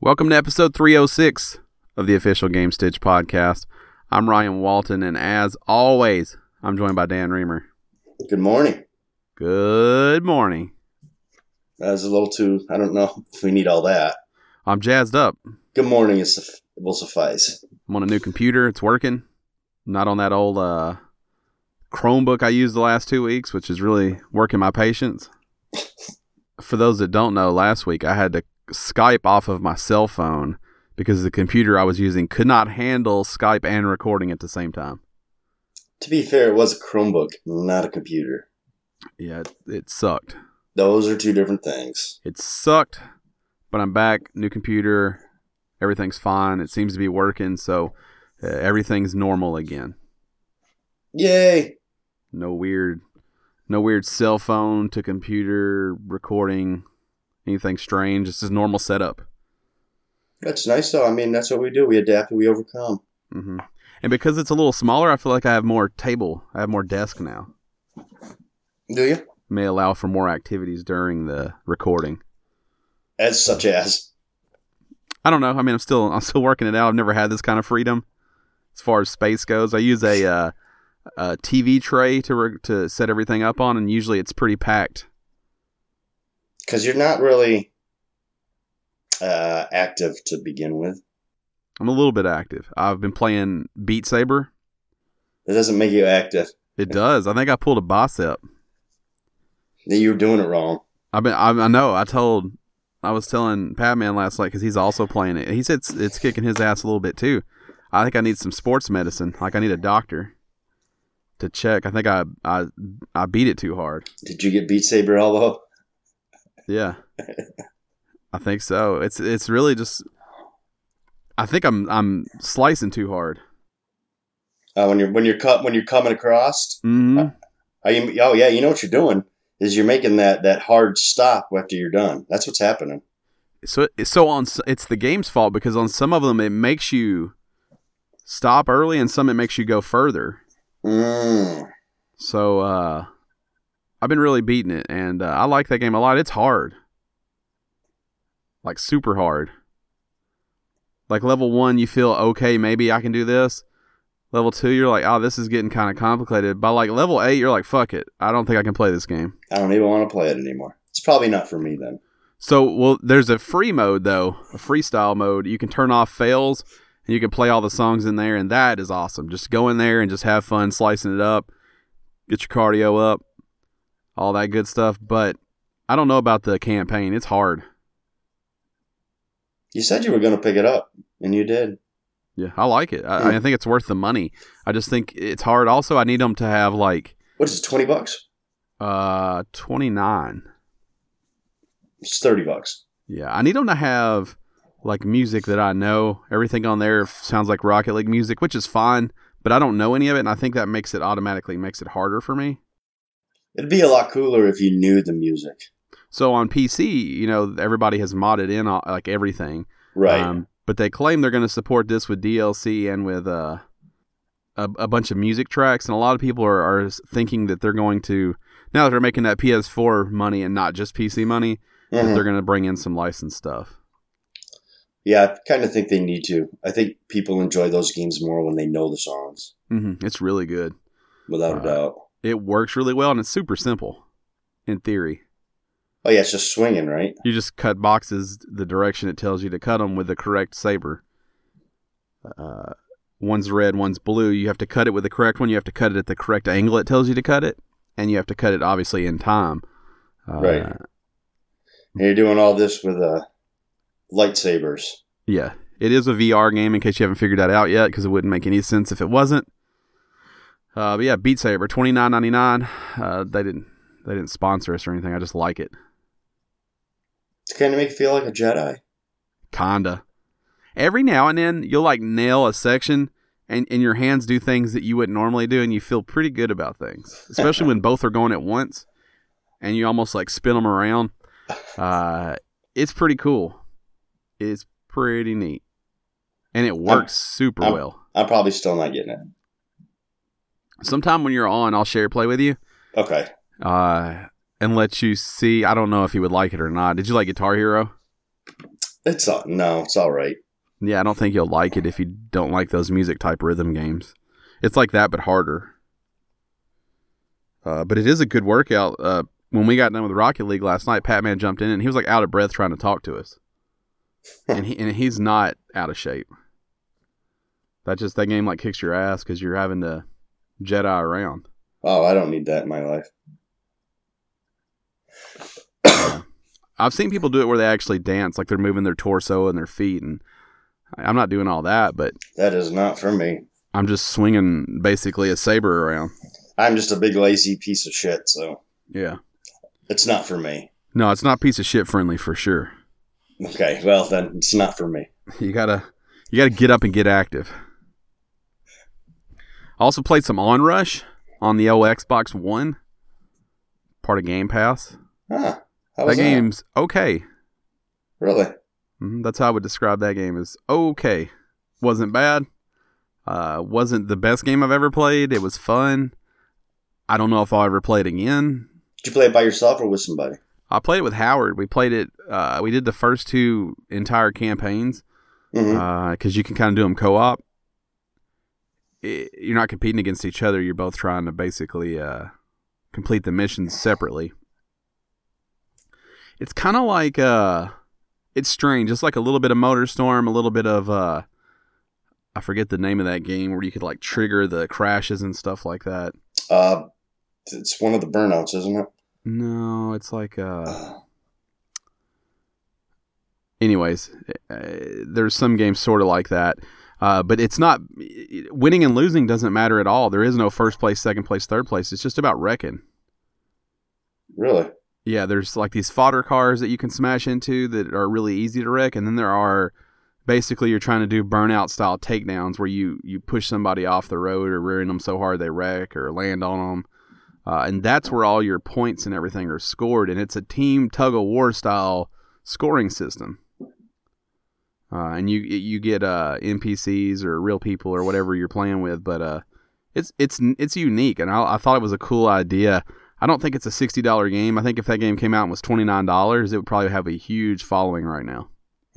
Welcome to episode 306 of the official Game Stitch podcast. I'm Ryan Walton, and as always, I'm joined by Dan Reamer. Good morning. Good morning. That was a little too, I don't know if we need all that. I'm jazzed up. Good morning will suffice. I'm on a new computer. It's working. Not on that old Chromebook I used the last 2 weeks, which is really working my patience. For those that don't know, last week I had to Skype off of my cell phone because the computer I was using could not handle Skype and recording at the same time. To be fair, it was a Chromebook, not a computer. Yeah, it sucked. Those are two different things. It sucked, but I'm back. New computer. Everything's fine. It seems to be working, so everything's normal again. Yay! No weird cell phone to computer recording. Anything strange. It's just normal setup. That's nice, though. I mean, that's what we do. We adapt and we overcome. Mm-hmm. And because it's a little smaller, I feel like I have more table. I have more desk now. Do you? May allow for more activities during the recording. As such as? I don't know. I mean, I'm still working it out. I've never had this kind of freedom as far as space goes. I use a TV tray to set everything up on, and usually it's pretty packed. Because you're not really active to begin with. I'm a little bit active. I've been playing Beat Saber. That doesn't make you active. It does. I think I pulled a bicep. You were doing it wrong. I know. I was telling Patman last night because he's also playing it. He said it's kicking his ass a little bit too. I think I need some sports medicine. Like I need a doctor to check. I think I beat it too hard. Did you get Beat Saber elbow? Yeah, I think so. It's really just. I think I'm slicing too hard. When you're coming across. Mm-hmm. You know what you're doing is you're making that hard stop after you're done. That's what's happening. So it's the game's fault because on some of them it makes you stop early and some it makes you go further. So I've been really beating it, and I like that game a lot. It's hard. Like, super hard. Like, level 1, you feel, okay, maybe I can do this. Level 2, you're like, oh, this is getting kind of complicated. By, like, level 8, you're like, fuck it. I don't think I can play this game. I don't even want to play it anymore. It's probably not for me, then. So, well, there's a free mode, though. A freestyle mode. You can turn off fails, and you can play all the songs in there, and that is awesome. Just go in there and just have fun slicing it up. Get your cardio up. All that good stuff, but I don't know about the campaign. It's hard. You said you were going to pick it up, and you did. Yeah, I like it. I think it's worth the money. I just think it's hard. Also, I need them to have like... What is it, $20? 29. It's $30. Yeah, I need them to have like music that I know. Everything on there sounds like Rocket League music, which is fine, but I don't know any of it, and I think that automatically makes it harder for me. It'd be a lot cooler if you knew the music. So on PC, everybody has modded in like everything. Right. But they claim they're going to support this with DLC and with a bunch of music tracks. And a lot of people are thinking that they're going to, now that they're making that PS4 money and not just PC money, that they're going to bring in some licensed stuff. Yeah, I kind of think they need to. I think people enjoy those games more when they know the songs. Mm-hmm. It's really good. Without a doubt. It works really well, and it's super simple, in theory. Oh, yeah, it's just swinging, right? You just cut boxes the direction it tells you to cut them with the correct saber. One's red, one's blue. You have to cut it with the correct one. You have to cut it at the correct angle it tells you to cut it. And you have to cut it, obviously, in time. Right. And you're doing all this with lightsabers. Yeah. It is a VR game, in case you haven't figured that out yet, because it wouldn't make any sense if it wasn't. But yeah, Beat Saber, $29.99. They didn't sponsor us or anything. I just like it. It's kind of make you feel like a Jedi. Kinda. Every now and then, you'll like nail a section, and your hands do things that you wouldn't normally do, and you feel pretty good about things. Especially when both are going at once, and you almost like spin them around. It's pretty cool. It's pretty neat. And it works super well. I'm probably still not getting it. Sometime when you're on, I'll share play with you. Okay. And let you see. I don't know if you would like it or not. Did you like Guitar Hero? It's all right. Yeah, I don't think you'll like it if you don't like those music type rhythm games. It's like that, but harder. But it is a good workout. When we got done with Rocket League last night, Pat-Man jumped in and he was like out of breath trying to talk to us. and he's not out of shape. That game like kicks your ass because you're having to Jedi around. Oh, I don't need that in my life. I've seen people do it where they actually dance, like they're moving their torso and their feet, and I'm not doing all that, but that is not for me. I'm just swinging basically a saber around. I'm just a big lazy piece of shit, so yeah, it's not for me. No, it's not piece of shit friendly for sure. Okay, well then it's not for me. You gotta get up and get active. I also played some Onrush on the old Xbox One, part of Game Pass. Huh. How was that game's okay. Really? That's how I would describe that game, is okay. Wasn't bad. Wasn't the best game I've ever played. It was fun. I don't know if I'll ever play it again. Did you play it by yourself or with somebody? I played it with Howard. We played it. We did the first 2 entire campaigns because you can kind of do them co-op. You're not competing against each other. You're both trying to basically complete the missions separately. It's kind of like it's strange. It's like a little bit of MotorStorm, a little bit of I forget the name of that game where you could like trigger the crashes and stuff like that. It's one of the Burnouts, isn't it? No, it's like anyways, there's some games sort of like that. But it's not winning and losing doesn't matter at all. There is no first place, second place, third place. It's just about wrecking. Really? Yeah, there's like these fodder cars that you can smash into that are really easy to wreck, and then there are basically you're trying to do Burnout style takedowns where you push somebody off the road or rearing them so hard they wreck or land on them. And that's where all your points and everything are scored, and it's a team tug of war style scoring system. And you get NPCs or real people or whatever you're playing with, but it's unique, and I thought it was a cool idea. I don't think it's a $60 game. I think if that game came out and was $29, it would probably have a huge following right now.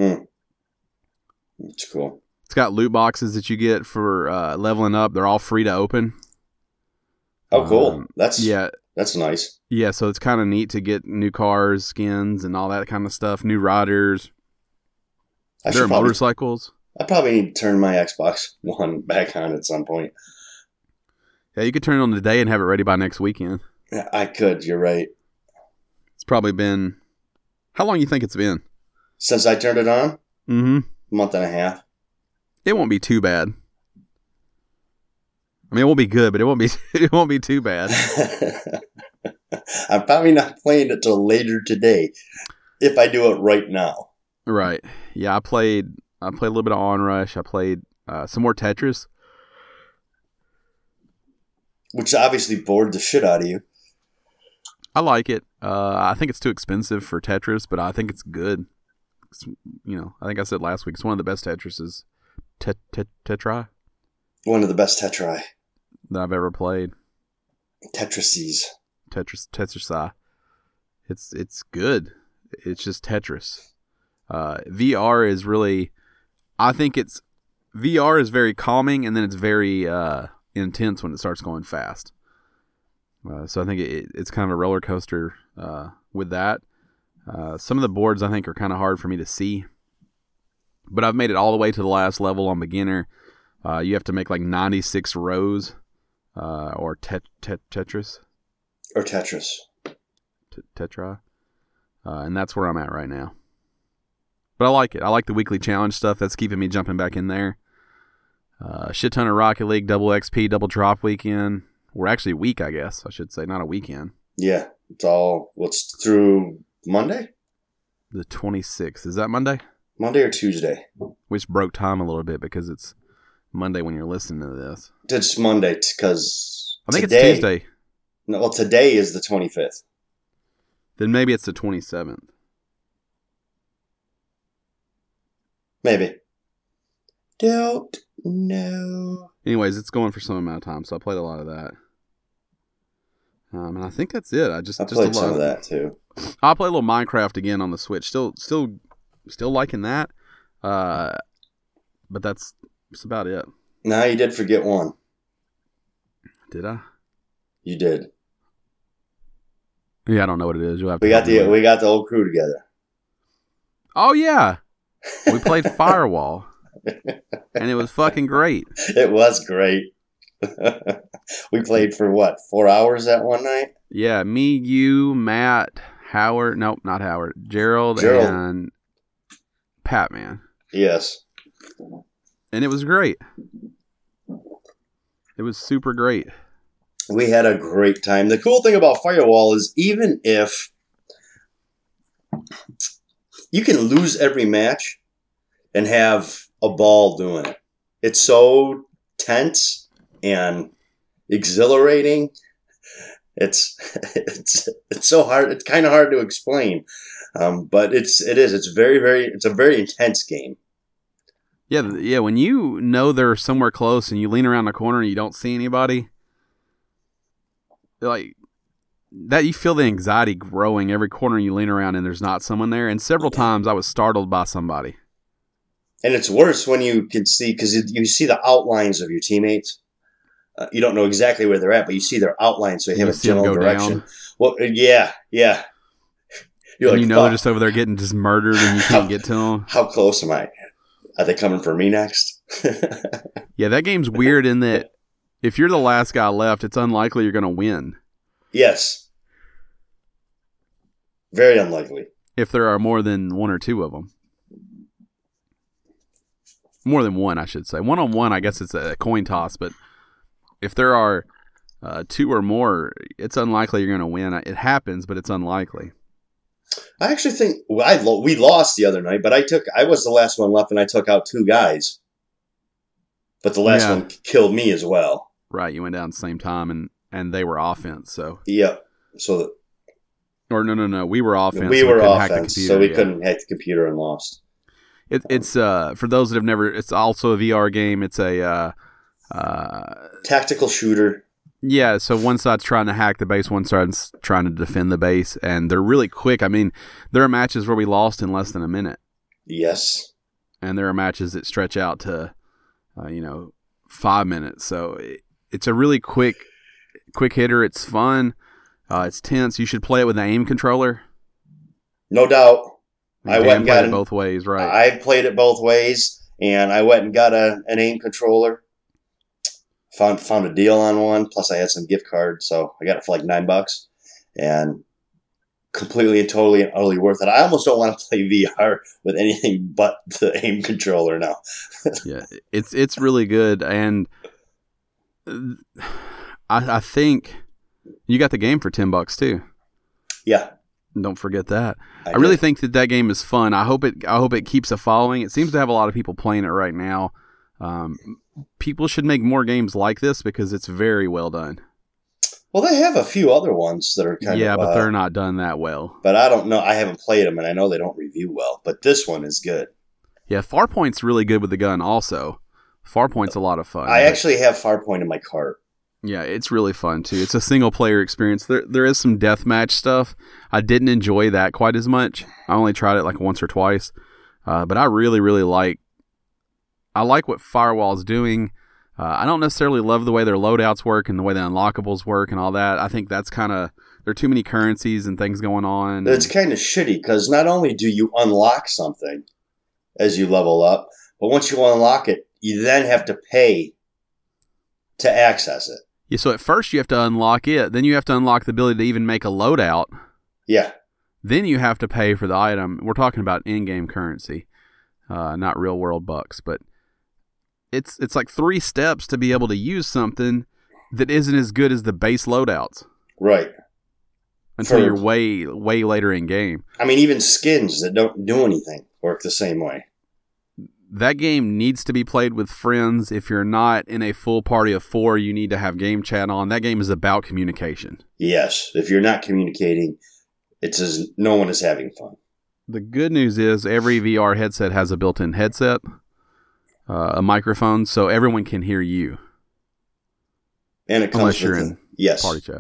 That's cool. It's got loot boxes that you get for leveling up. They're all free to open. Oh, cool. That's nice. Yeah, so it's kind of neat to get new cars, skins, and all that kind of stuff. New riders. There are motorcycles. I probably need to turn my Xbox One back on at some point. Yeah, you could turn it on today and have it ready by next weekend. Yeah, I could. You're right. It's probably been... How long you think it's been? Since I turned it on? Mm-hmm. A month and a half. It won't be too bad. I mean, it won't be good, but it won't be too bad. I'm probably not playing it till later today, if I do it right now. Right. Yeah, I played a little bit of Onrush. I played some more Tetris. Which obviously bored the shit out of you. I like it. I think it's too expensive for Tetris, but I think it's good. It's, I think I said last week, it's one of the best Tetrises. Tetris? One of the best Tetris that I've ever played. Tetrises. Tetris. It's good. It's just Tetris. VR is really, I think VR is very calming, and then it's very intense when it starts going fast. So I think it's kind of a roller coaster with that. Some of the boards I think are kind of hard for me to see, but I've made it all the way to the last level on beginner. You have to make like 96 rows, or Tetris. Or Tetris. Tetra. And that's where I'm at right now. But I like it. I like the weekly challenge stuff. That's keeping me jumping back in there. Shit ton of Rocket League, double XP, double drop weekend. We're actually a week, I guess. I should say, not a weekend. Yeah. It's through Monday? The 26th. Is that Monday? Monday or Tuesday? Which broke time a little bit because it's Monday when you're listening to this. It's Monday because I think it's Tuesday. No, well, today is the 25th. Then maybe it's the 27th. Maybe. Don't know. Anyways, it's going for some amount of time, so I played a lot of that. And I think that's it. I played some of that too. I'll play a little Minecraft again on the Switch. Still still liking that. But that's about it. Now you did forget one. Did I? You did. Yeah, I don't know what it is. You'll have to we got the whole crew together. Oh yeah, we played Firewall, and it was fucking great. It was great. We played for what, 4 hours that one night? Yeah, me, you, Matt, Howard. Nope, not Howard. Gerald. And Pat, man. Yes. And it was great. It was super great. We had a great time. The cool thing about Firewall is even if you can lose every match and have a ball doing it, it's so tense and exhilarating. It's so hard. It's kind of hard to explain, but it's a very intense game. Yeah. When you know they're somewhere close and you lean around the corner and you don't see anybody, like that, you feel the anxiety growing every corner you lean around and there's not someone there. And several times I was startled by somebody. And it's worse when you can see, because you see the outlines of your teammates. You don't know exactly where they're at, but you see their outlines, so you have a general direction. Down. Well, yeah. You're like, they're just over there getting just murdered, and you can't get to them. How close am I? Are they coming for me next? Yeah, that game's weird in that if you're the last guy left, it's unlikely you're going to win. Yes. Very unlikely. If there are more than one or two of them. More than one, I should say. 1-on-1, I guess it's a coin toss, but if there are two or more, it's unlikely you're going to win. It happens, but it's unlikely. I actually think we lost the other night, but I was the last one left, and I took out 2 guys. But the last one killed me as well. Right, you went down at the same time, and they were offense. So yeah, no, we were offense. We were offense, so we couldn't hack the computer and lost. It's for those that have never. It's also a VR game. It's a tactical shooter. Yeah, so one side's trying to hack the base, one side's trying to defend the base, and they're really quick. I mean, there are matches where we lost in less than a minute. Yes. And there are matches that stretch out to, 5 minutes. So it's a really quick hitter. It's fun. It's tense. You should play it with an aim controller. No doubt. I went and got it both ways, right? I played it both ways, and I went and got an aim controller. Found a deal on one. Plus, I had some gift cards, so I got it for like $9, and completely and totally and utterly worth it. I almost don't want to play VR with anything but the aim controller now. Yeah, it's really good, and I think you got the game for $10 too. Yeah. Don't forget that. I really think that game is fun. I hope it keeps a following. It seems to have a lot of people playing it right now. People should make more games like this because it's very well done. Well, they have a few other ones that are kind of... Yeah, but they're not done that well. But I don't know. I haven't played them, and I know they don't review well. But this one is good. Yeah, Farpoint's really good with the gun also. Farpoint's a lot of fun. I actually have Farpoint in my cart. Yeah, it's really fun, too. It's a single-player experience. There is some deathmatch stuff. I didn't enjoy that quite as much. I only tried it like once or twice. But I really, really like what Firewall's doing. I don't necessarily love the way their loadouts work and the way the unlockables work and all that. I think that's kind of... There are too many currencies and things going on. It's kind of shitty because not only do you unlock something as you level up, but once you unlock it, you then have to pay to access it. Yeah, so at first you have to unlock it. Then you have to unlock the ability to even make a loadout. Yeah. Then you have to pay for the item. We're talking about in-game currency, not real-world bucks, but... It's like 3 steps to be able to use something that isn't as good as the base loadouts. Right. Until you're way, way later in game. I mean, even skins that don't do anything work the same way. That game needs to be played with friends. If you're not in a full party of 4, you need to have game chat on. That game is about communication. Yes. If you're not communicating, no one is having fun. The good news is every VR headset has a built-in headset. A microphone, so everyone can hear you. And it comes unless you're in party chat.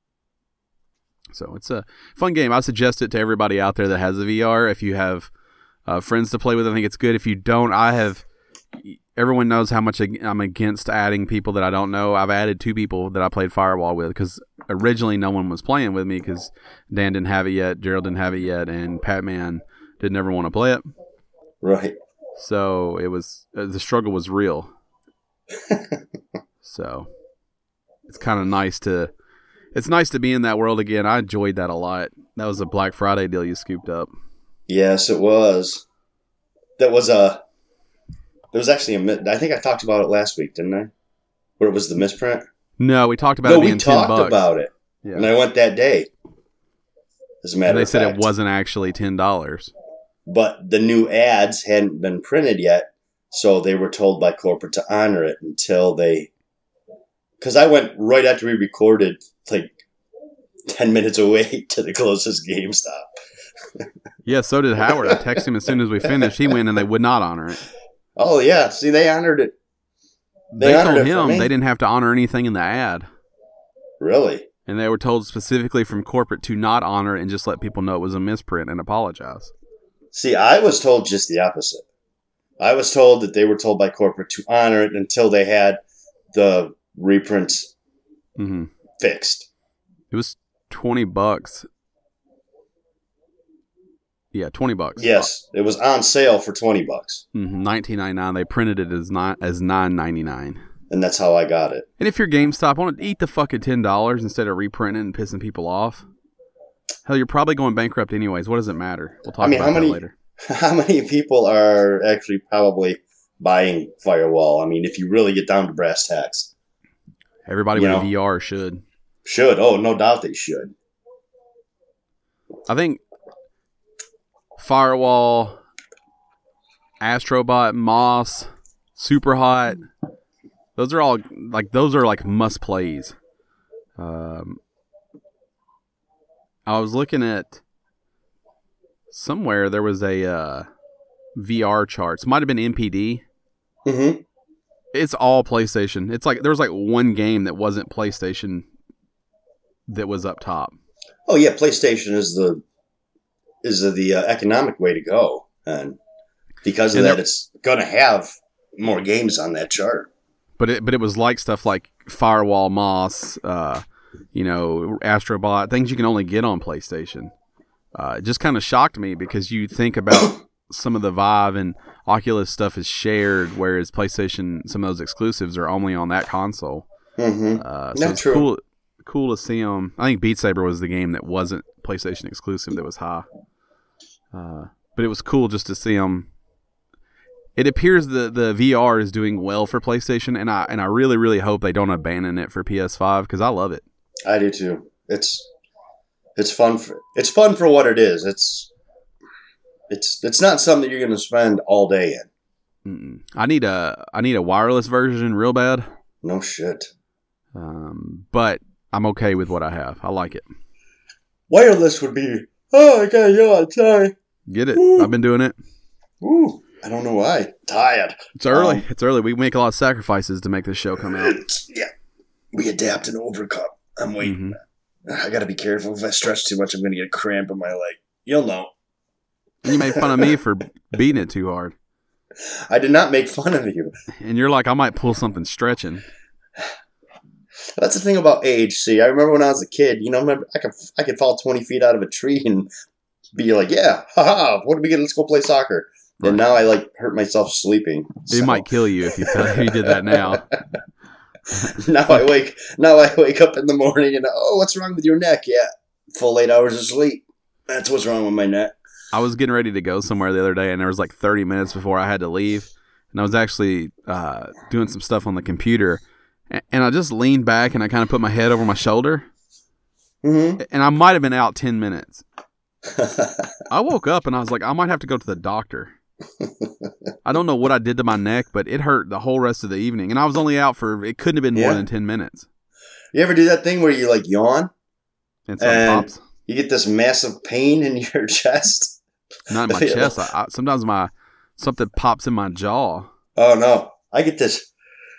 So it's a fun game. I suggest it to everybody out there that has a VR. If you have friends to play with. I think it's good. If you don't, everyone knows how much I'm against adding people that I don't know. I've added 2 people that I played Firewall with because originally no one was playing with me because Dan didn't have it yet, Gerald didn't have it yet, and Patman didn't ever want to play it. Right. So it was the struggle was real. So it's kind of nice to be in that world again. I enjoyed that a lot. That was a Black Friday deal you scooped up. Yes, it was. There was actually I think I talked about it last week, didn't I? Where it was the misprint. No, we talked about it being $10. No, we talked about it. Yeah. And I went that day. As a matter of fact. They said it wasn't actually $10. But the new ads hadn't been printed yet, so they were told by corporate to honor it until they... Because I went right after we recorded, like 10 minutes away to the closest GameStop. Yeah, so did Howard. I texted him as soon as we finished. He went and they would not honor it. Oh, yeah. See, they honored it. They told him they didn't have to honor anything in the ad. Really? And they were told specifically from corporate to not honor it and just let people know it was a misprint and apologize. See, I was told just the opposite. I was told that they were told by corporate to honor it until they had the reprints fixed. It was $20. Yeah, $20. Yes, it was on sale for $20. $19.99. They printed it as $9.99. And that's how I got it. And if you're GameStop, want to eat the fucking $10 instead of reprinting and pissing people off. Hell, you're probably going bankrupt anyways. What does it matter? We'll talk about that later. How many people are actually probably buying Firewall? I mean, if you really get down to brass tacks. Everybody with a VR should. Should. Oh, no doubt they should. I think Firewall, Astrobot, Moss, Super Hot, those are like must plays. I was looking at somewhere there was a VR charts. Might have been MPD. Mm-hmm. It's all PlayStation. It's like there was like one game that wasn't PlayStation that was up top. Oh yeah, PlayStation is the economic way to go, and because of that, it's gonna have more games on that chart. But it was like stuff like Firewall, Moss, Astrobot, things you can only get on PlayStation. It just kind of shocked me because you think about some of the Vive and Oculus stuff is shared, whereas PlayStation, some of those exclusives are only on that console. Mm-hmm. So it's true. Cool to see them. I think Beat Saber was the game that wasn't PlayStation exclusive that was high. But it was cool just to see them. It appears the VR is doing well for PlayStation, and I really, really hope they don't abandon it for PS5 because I love it. I do too. It's fun. It's fun for what it is. It's not something that you're going to spend all day in. Mm-mm. I need a wireless version real bad. No shit. But I'm okay with what I have. I like it. Wireless would be. Oh, I got yawn. Sorry. Get it? Ooh. I've been doing it. Ooh. I don't know why. Tired. It's early. It's early. We make a lot of sacrifices to make this show come out. Yeah. We adapt and overcome. I'm waiting. I got to be careful. If I stretch too much, I'm going to get a cramp in my leg. You'll know. You made fun of me for beating it too hard. I did not make fun of you. And you're like, I might pull something stretching. That's the thing about age. See, I remember when I was a kid, I could fall 20 feet out of a tree and be like, yeah, haha, what are we going to, let's go play soccer. Right. And now I hurt myself sleeping. It might kill you if you did that now. Now I wake up in the morning and, what's wrong with your neck? Yeah, full 8 hours of sleep. That's what's wrong with my neck. I was getting ready to go somewhere the other day, and there was like 30 minutes before I had to leave. And I was actually doing some stuff on the computer. And I just leaned back and I kind of put my head over my shoulder. Mm-hmm. And I might have been out 10 minutes. I woke up and I was like, I might have to go to the doctor. I don't know what I did to my neck, but it hurt the whole rest of the evening. And I was only out it couldn't have been more than 10 minutes. You ever do that thing where you yawn? And something pops? You get this massive pain in your chest? Not in my chest. Sometimes something pops in my jaw. Oh, no. I get this.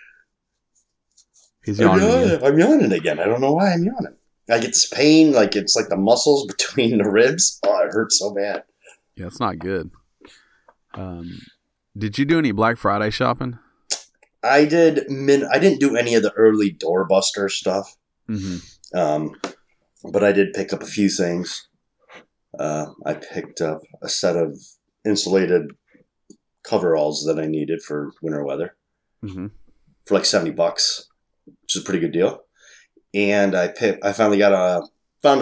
He's yawning. I'm yawning again. I don't know why I'm yawning. I get this pain, it's like the muscles between the ribs. Oh, it hurts so bad. Yeah, it's not good. Did you do any Black Friday shopping? I did. I didn't do any of the early doorbuster stuff. Mm-hmm. But I did pick up a few things. I picked up a set of insulated coveralls that I needed for winter weather for like $70, which is a pretty good deal. And I finally found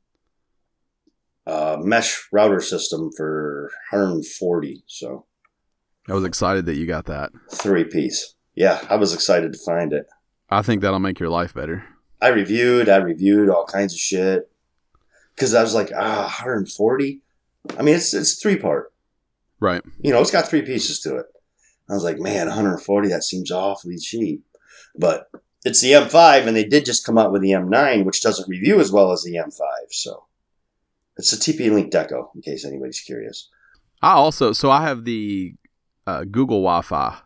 a mesh router system for $140. So I was excited that you got that 3-piece. Yeah, I was excited to find it. I think that'll make your life better. I reviewed all kinds of shit because I was like, 140. I mean, it's 3-part. Right. It's got 3 pieces to it. I was like, man, 140, that seems awfully cheap. But it's the M5, and they did just come out with the M9, which doesn't review as well as the M5. So it's a TP-Link Deco, in case anybody's curious. I have the Google Wi-Fi,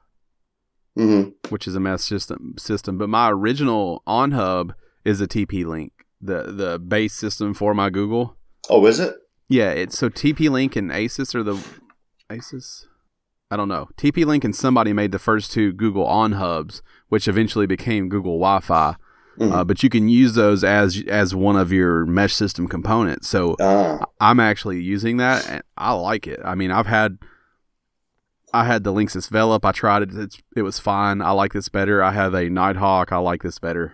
which is a mesh system. But my original on-hub is a TP-Link, the base system for my Google. Oh, is it? Yeah, so TP-Link and Asus are the... Asus? I don't know. TP-Link and somebody made the first 2 Google on-hubs, which eventually became Google Wi-Fi. But you can use those as one of your mesh system components. So I'm actually using that, and I like it. I mean, I had the Linksys Velop. I tried it. It was fine. I like this better. I have a Nighthawk. I like this better.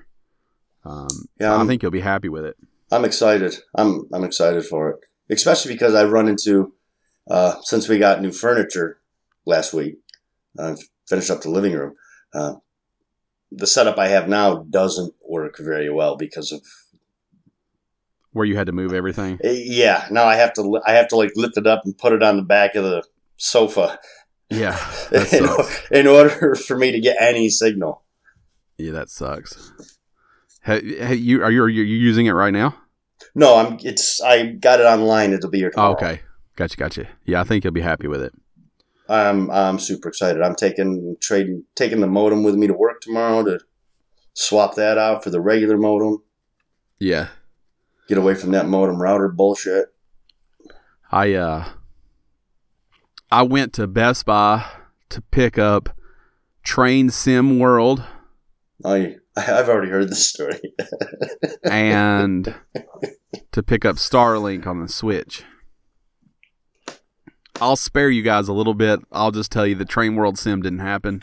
I think you'll be happy with it. I'm excited. I'm excited for it, especially because I run into since we got new furniture last week. Finished up the living room. The setup I have now doesn't work very well because of where you had to move everything. Yeah, now I have to like lift it up and put it on the back of the sofa. Yeah, in order for me to get any signal. Yeah, that sucks. Are you using it right now? No, I got it online. It'll be here tomorrow. Oh, okay, gotcha. Yeah, I think you'll be happy with it. I'm super excited. I'm taking the modem with me to work tomorrow to swap that out for the regular modem. Yeah, get away from that modem router bullshit. I went to Best Buy to pick up Train Sim World. I've already heard this story. And to pick up Starlink on the Switch. I'll spare you guys a little bit. I'll just tell you the Train World Sim didn't happen.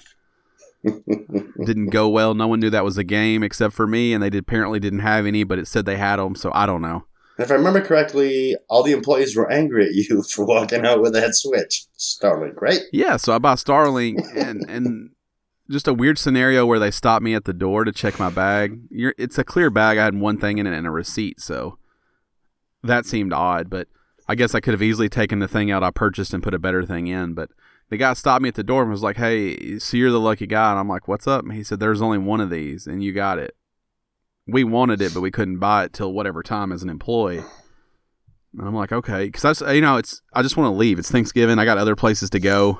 Didn't go well. No one knew that was a game except for me, and they apparently didn't have any, but it said they had them, so I don't know. If I remember correctly, all the employees were angry at you for walking out with that Switch. Starlink, right? Yeah, so I bought Starlink, and just a weird scenario where they stopped me at the door to check my bag. It's a clear bag. I had one thing in it and a receipt, so that seemed odd, but I guess I could have easily taken the thing out I purchased and put a better thing in, but the guy stopped me at the door and was like, "Hey, so you're the lucky guy." And I'm like, "What's up?" And he said, "There's only one of these, and you got it. We wanted it, but we couldn't buy it till whatever time as an employee." And I'm like, "Okay," because I just want to leave. It's Thanksgiving. I got other places to go.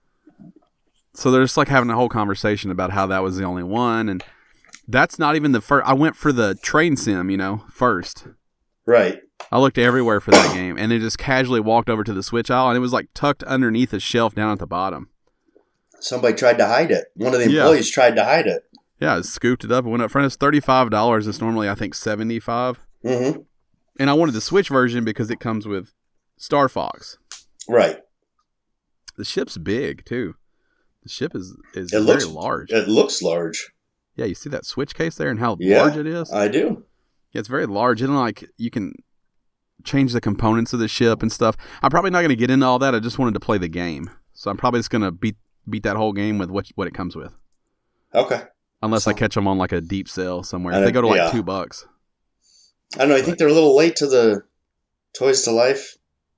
So they're just like having a whole conversation about how that was the only one, and that's not even the first. I went for the Train Sim, first. Right. I looked everywhere for that game, and then just casually walked over to the Switch aisle, and it was like tucked underneath a shelf down at the bottom. Somebody tried to hide it. One of the employees tried to hide it. Yeah, I scooped it up and went up front. It's $35. It's normally, I think, $75. Mm-hmm. And I wanted the Switch version because it comes with Star Fox. Right. The ship's big, too. The ship is very large. It looks large. Yeah, you see that Switch case there and how large it is? I do. Yeah, it's very large. And like you can change the components of the ship and stuff. I'm probably not going to get into all that. I just wanted to play the game. So I'm probably just going to beat that whole game with what it comes with. Okay. Unless I catch them on like a deep sale somewhere. If they go to like $2. I don't know. I think they're a little late to the Toys to Life.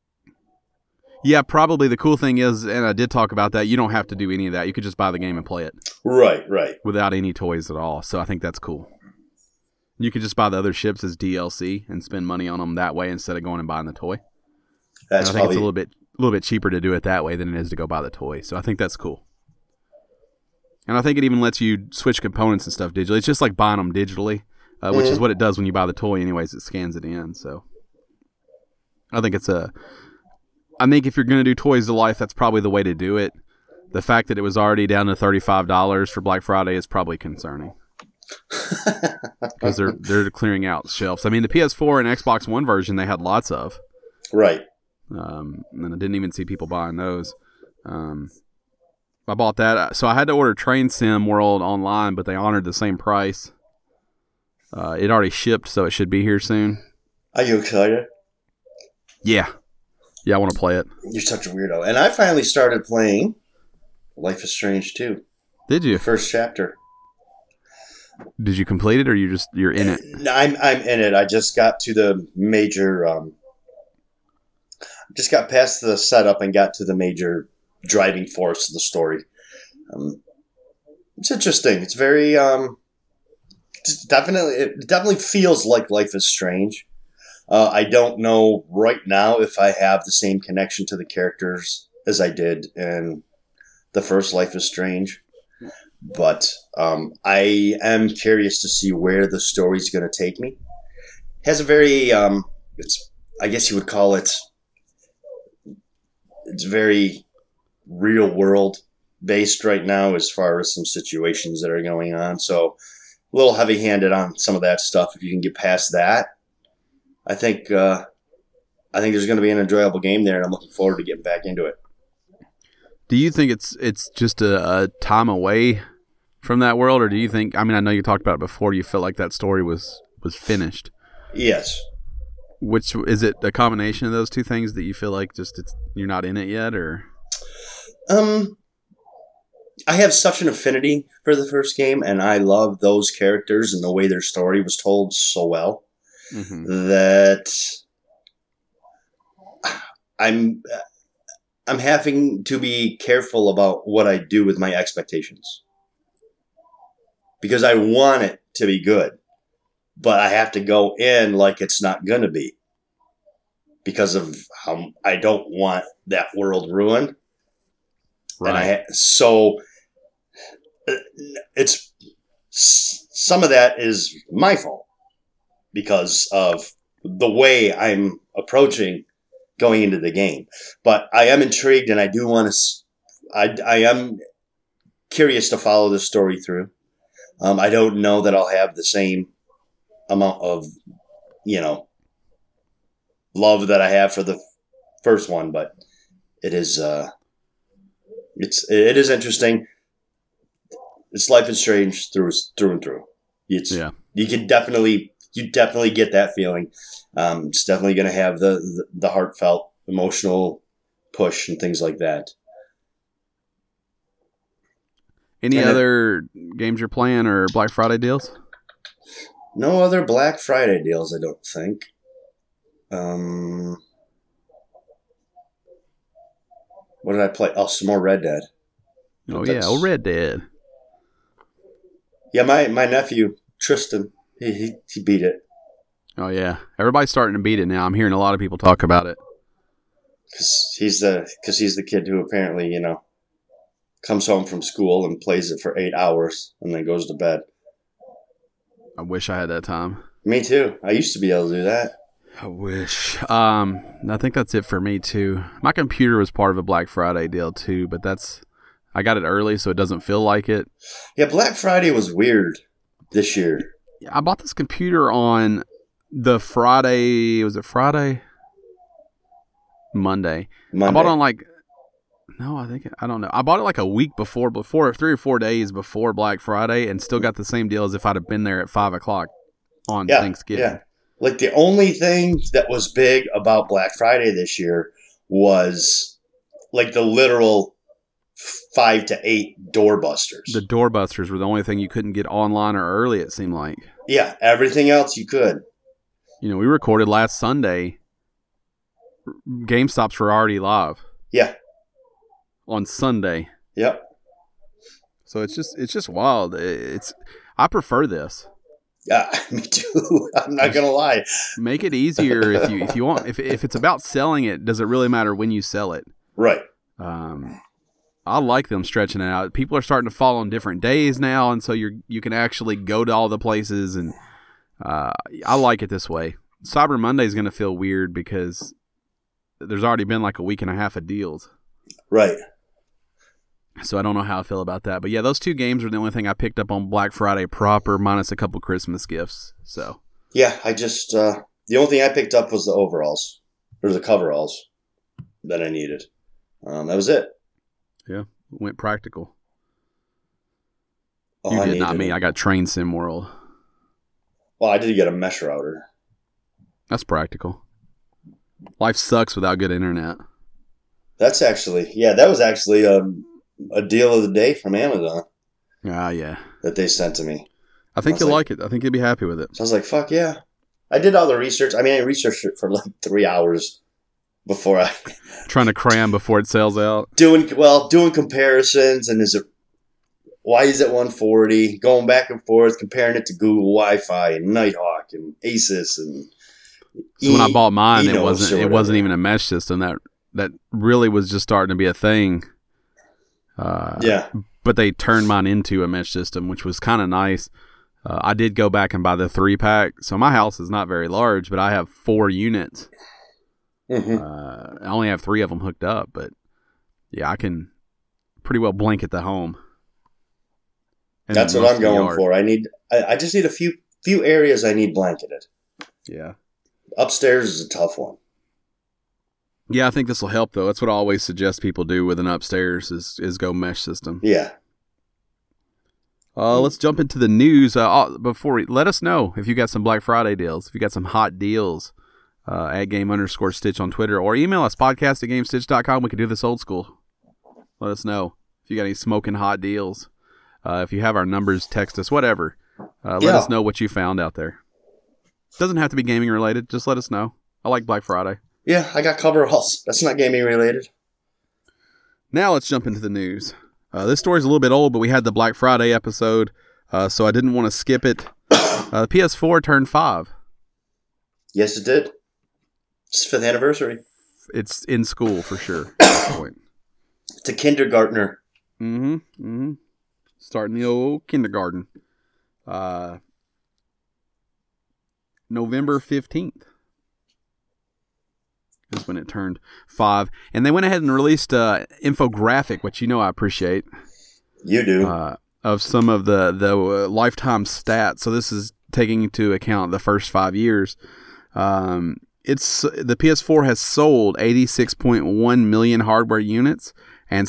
Yeah, probably. The cool thing is, and I did talk about that, you don't have to do any of that. You could just buy the game and play it. Right. Without any toys at all. So I think that's cool. You could just buy the other ships as DLC and spend money on them that way instead of going and buying the toy. I think it's a little bit cheaper to do it that way than it is to go buy the toy. So I think that's cool. And I think it even lets you switch components and stuff digitally. It's just like buying them digitally, which is what it does when you buy the toy anyways. It scans it in. So I think it's a I think if you're going to do Toys to Life, that's probably the way to do it. The fact that it was already down to $35 for Black Friday is probably concerning. Because they're clearing out shelves. I mean, the PS4 and Xbox One version they had lots of. Right. And I didn't even see people buying those. I bought that. So I had to order Train Sim World online, but they honored the same price. It already shipped, so it should be here soon. Are you excited? Yeah. Yeah, I want to play it. You're such a weirdo. And I finally started playing Life is Strange 2. Did you? The first chapter. Did you complete it, or you're in it? I'm in it. I just got to the major. Just got past the setup and got to the major driving force of the story. It's interesting. It's very. It definitely feels like Life is Strange. I don't know right now if I have the same connection to the characters as I did in the first Life is Strange. But I am curious to see where the story's going to take me. It has a very, I guess you would call it, it's very real world based right now as far as some situations that are going on. So a little heavy handed on some of that stuff. If you can get past that, I think there's going to be an enjoyable game there, and I'm looking forward to getting back into it. Do you think it's just a time away from that world, or do you think? I mean, I know you talked about it before. You felt like that story was finished. Yes. Which is it? A combination of those two things that you feel like you're not in it yet, or? I have such an affinity for the first game, and I love those characters and the way their story was told so well that I'm having to be careful about what I do with my expectations. Because I want it to be good. But I have to go in like it's not going to be. Because of how I don't want that world ruined. Right. And so it's some of that is my fault. Because of the way I'm approaching going into the game. But I am intrigued, and I do want to. I am curious to follow this story through. I don't know that I'll have the same amount of, love that I have for the first one, but it is. It is interesting. It's Life is Strange through and through. You can definitely get that feeling. It's definitely going to have the heartfelt, emotional push and things like that. Any other games you're playing or Black Friday deals? No other Black Friday deals, I don't think. What did I play? Oh, some more Red Dead. Red Dead. Yeah, my nephew, Tristan, he beat it. Oh, yeah. Everybody's starting to beat it now. I'm hearing a lot of people talk about it. Because he's the kid who apparently, comes home from school and plays it for 8 hours and then goes to bed. I wish I had that time. Me too. I used to be able to do that. I wish. I think that's it for me too. My computer was part of a Black Friday deal too, but I got it early so it doesn't feel like it. Yeah, Black Friday was weird this year. I bought this computer on the Friday. Was it Friday? Monday. I bought it on I don't know. I bought it like a week before 3 or 4 days before Black Friday, and still got the same deal as if I'd have been there at 5:00 on Thanksgiving. Yeah. Like the only thing that was big about Black Friday this year was like the literal 5 to 8 doorbusters. The doorbusters were the only thing you couldn't get online or early, it seemed like. Yeah, everything else you could. We recorded last Sunday. GameStops were already live. Yeah. On Sunday. Yep. So it's just wild. I prefer this. Yeah, me too. I'm not gonna lie. Make it easier if you want. If it's about selling it, does it really matter when you sell it? Right. I like them stretching it out. People are starting to fall on different days now, and so you can actually go to all the places, and I like it this way. Cyber Monday is going to feel weird because there's already been like a week and a half of deals. Right. So I don't know how I feel about that. But yeah, those 2 games are the only thing I picked up on Black Friday proper, minus a couple Christmas gifts. So yeah, I just the only thing I picked up was the overalls or the coveralls that I needed. That was it. Yeah, went practical. Oh, You did, not me. I got Train Sim World. Well, I did get a mesh router. That's practical. Life sucks without good internet. That was actually a deal of the day from Amazon. Ah, yeah. That they sent to me. I think you'll like it. I think you'll be happy with it. So I was like, fuck yeah. I did all the research. I mean, I researched it for like 3 hours before I... Trying to cram before it sells out. Doing comparisons, and why is it 140? Going back and forth, comparing it to Google Wi-Fi and Nighthawk and Asus and... So when I bought mine, it wasn't even a mesh system. That really was just starting to be a thing. Yeah. But they turned mine into a mesh system, which was kind of nice. I did go back and buy the 3-pack. So my house is not very large, but I have 4 units. Mm-hmm. I only have 3 of them hooked up, but yeah, I can pretty well blanket the home. And that's what I'm going for. I just need a few areas I need blanketed. Yeah. Upstairs is a tough one. Yeah, I think this will help, though. That's what I always suggest people do with an upstairs is go mesh system. Yeah. Let's jump into the news. Let us know if you got some Black Friday deals, if you got some hot deals at @game_stitch on Twitter, or email us podcast@gamestitch.com. We can do this old school. Let us know if you got any smoking hot deals. If you have our numbers, text us, whatever. Let us know what you found out there. Doesn't have to be gaming related. Just let us know. I like Black Friday. Yeah, I got coveralls. That's not gaming related. Now let's jump into the news. This story's a little bit old, but we had the Black Friday episode, so I didn't want to skip it. The PS4 turned 5. Yes, it did. It's 5th anniversary. It's in school for sure at this point. It's a kindergartner. Starting the old kindergarten. November 15th is when it turned 5. And they went ahead and released an infographic, which I appreciate. You do. Of some of the lifetime stats. So this is taking into account the first 5 years. The PS4 has sold 86.1 million hardware units and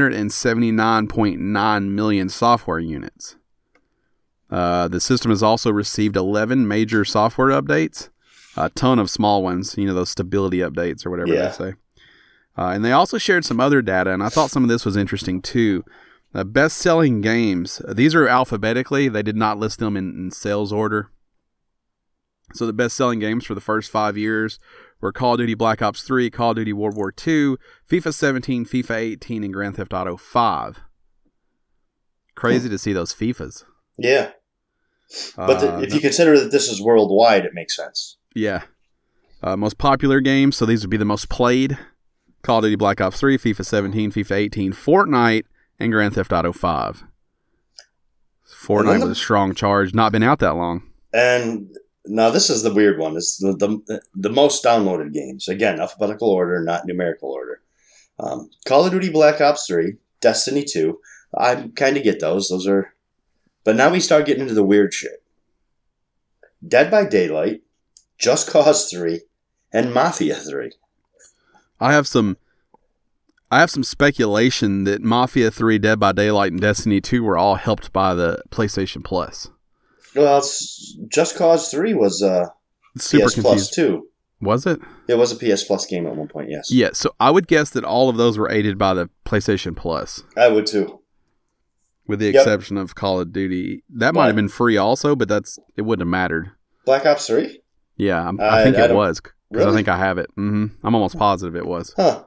779.9 million software units. The system has also received 11 major software updates, a ton of small ones, those stability updates or whatever they say. And they also shared some other data, and I thought some of this was interesting too. Best-selling games, these are alphabetically. They did not list them in sales order. So the best-selling games for the first 5 years were Call of Duty Black Ops 3, Call of Duty World War II, FIFA 17, FIFA 18, and Grand Theft Auto 5. Crazy to see those FIFAs. Yeah. But if you consider that this is worldwide, it makes sense. Yeah. Most popular games, so these would be the most played. Call of Duty Black Ops 3, FIFA 17, FIFA 18, Fortnite, and Grand Theft Auto 5. Fortnite with a strong charge, not been out that long. And now this is the weird one. It's the most downloaded games. Again, alphabetical order, not numerical order. Call of Duty Black Ops 3, Destiny 2. I kind of get those. Those are... But now we start getting into the weird shit. Dead by Daylight, Just Cause 3, and Mafia 3. I have some speculation that Mafia 3, Dead by Daylight, and Destiny 2 were all helped by the PlayStation Plus. Well, Just Cause 3 was Super PS Plus too. Was it? It was a PS Plus game at one point, yes. Yeah, so I would guess that all of those were aided by the PlayStation Plus. I would too. With the exception of Call of Duty. That might have been free also, but it wouldn't have mattered. Black Ops 3? Yeah, I think it was. Because really? I think I have it. I'm almost positive it was. Huh.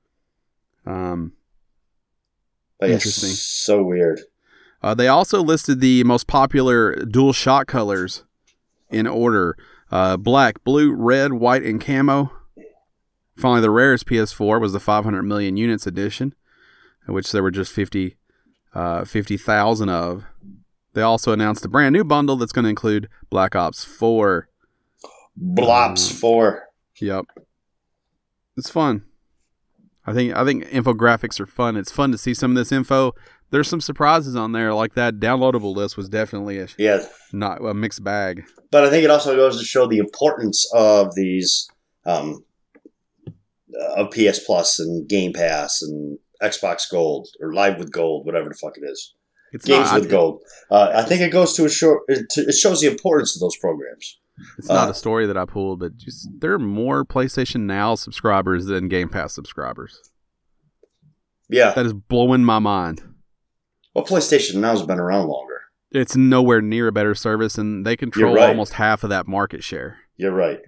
Interesting. So weird. They also listed the most popular dual shot colors in order. Black, blue, red, white, and camo. Finally, the rarest PS4 was the 500 million units edition, which there were just 50,000 of. They also announced a brand new bundle that's going to include Black Ops 4. Blops 4. Yep. It's fun. I think infographics are fun. It's fun to see some of this info. There's some surprises on there, like that downloadable list was definitely not a mixed bag. But I think it also goes to show the importance of these of PS Plus and Game Pass and Xbox Gold or Live with Gold, whatever the fuck it is. Games with Gold. I think it goes to it shows the importance of those programs. It's not a story that I pulled, but just there are more PlayStation Now subscribers than Game Pass subscribers. Yeah. That is blowing my mind. Well, PlayStation Now has been around longer. It's nowhere near a better service, and they control almost half of that market share. You're right.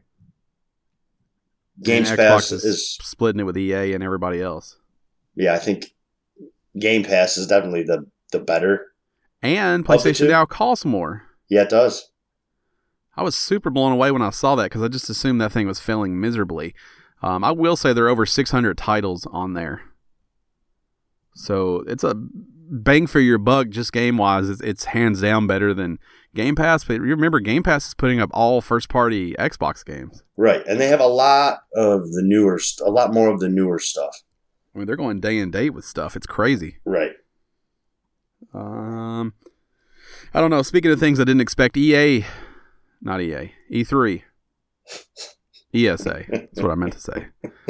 Game Pass is splitting it with EA and everybody else. Yeah, I think Game Pass is definitely the better. And PlayStation Now costs more. Yeah, it does. I was super blown away when I saw that because I just assumed that thing was failing miserably. I will say there are over 600 titles on there. So it's a bang for your buck just game-wise. It's hands down better than Game Pass. But remember, Game Pass is putting up all first-party Xbox games. Right, and they have a lot more of the newer stuff. I mean, they're going day and date with stuff. It's crazy. Right. I don't know. Speaking of things I didn't expect, E3. ESA. That's what I meant to say.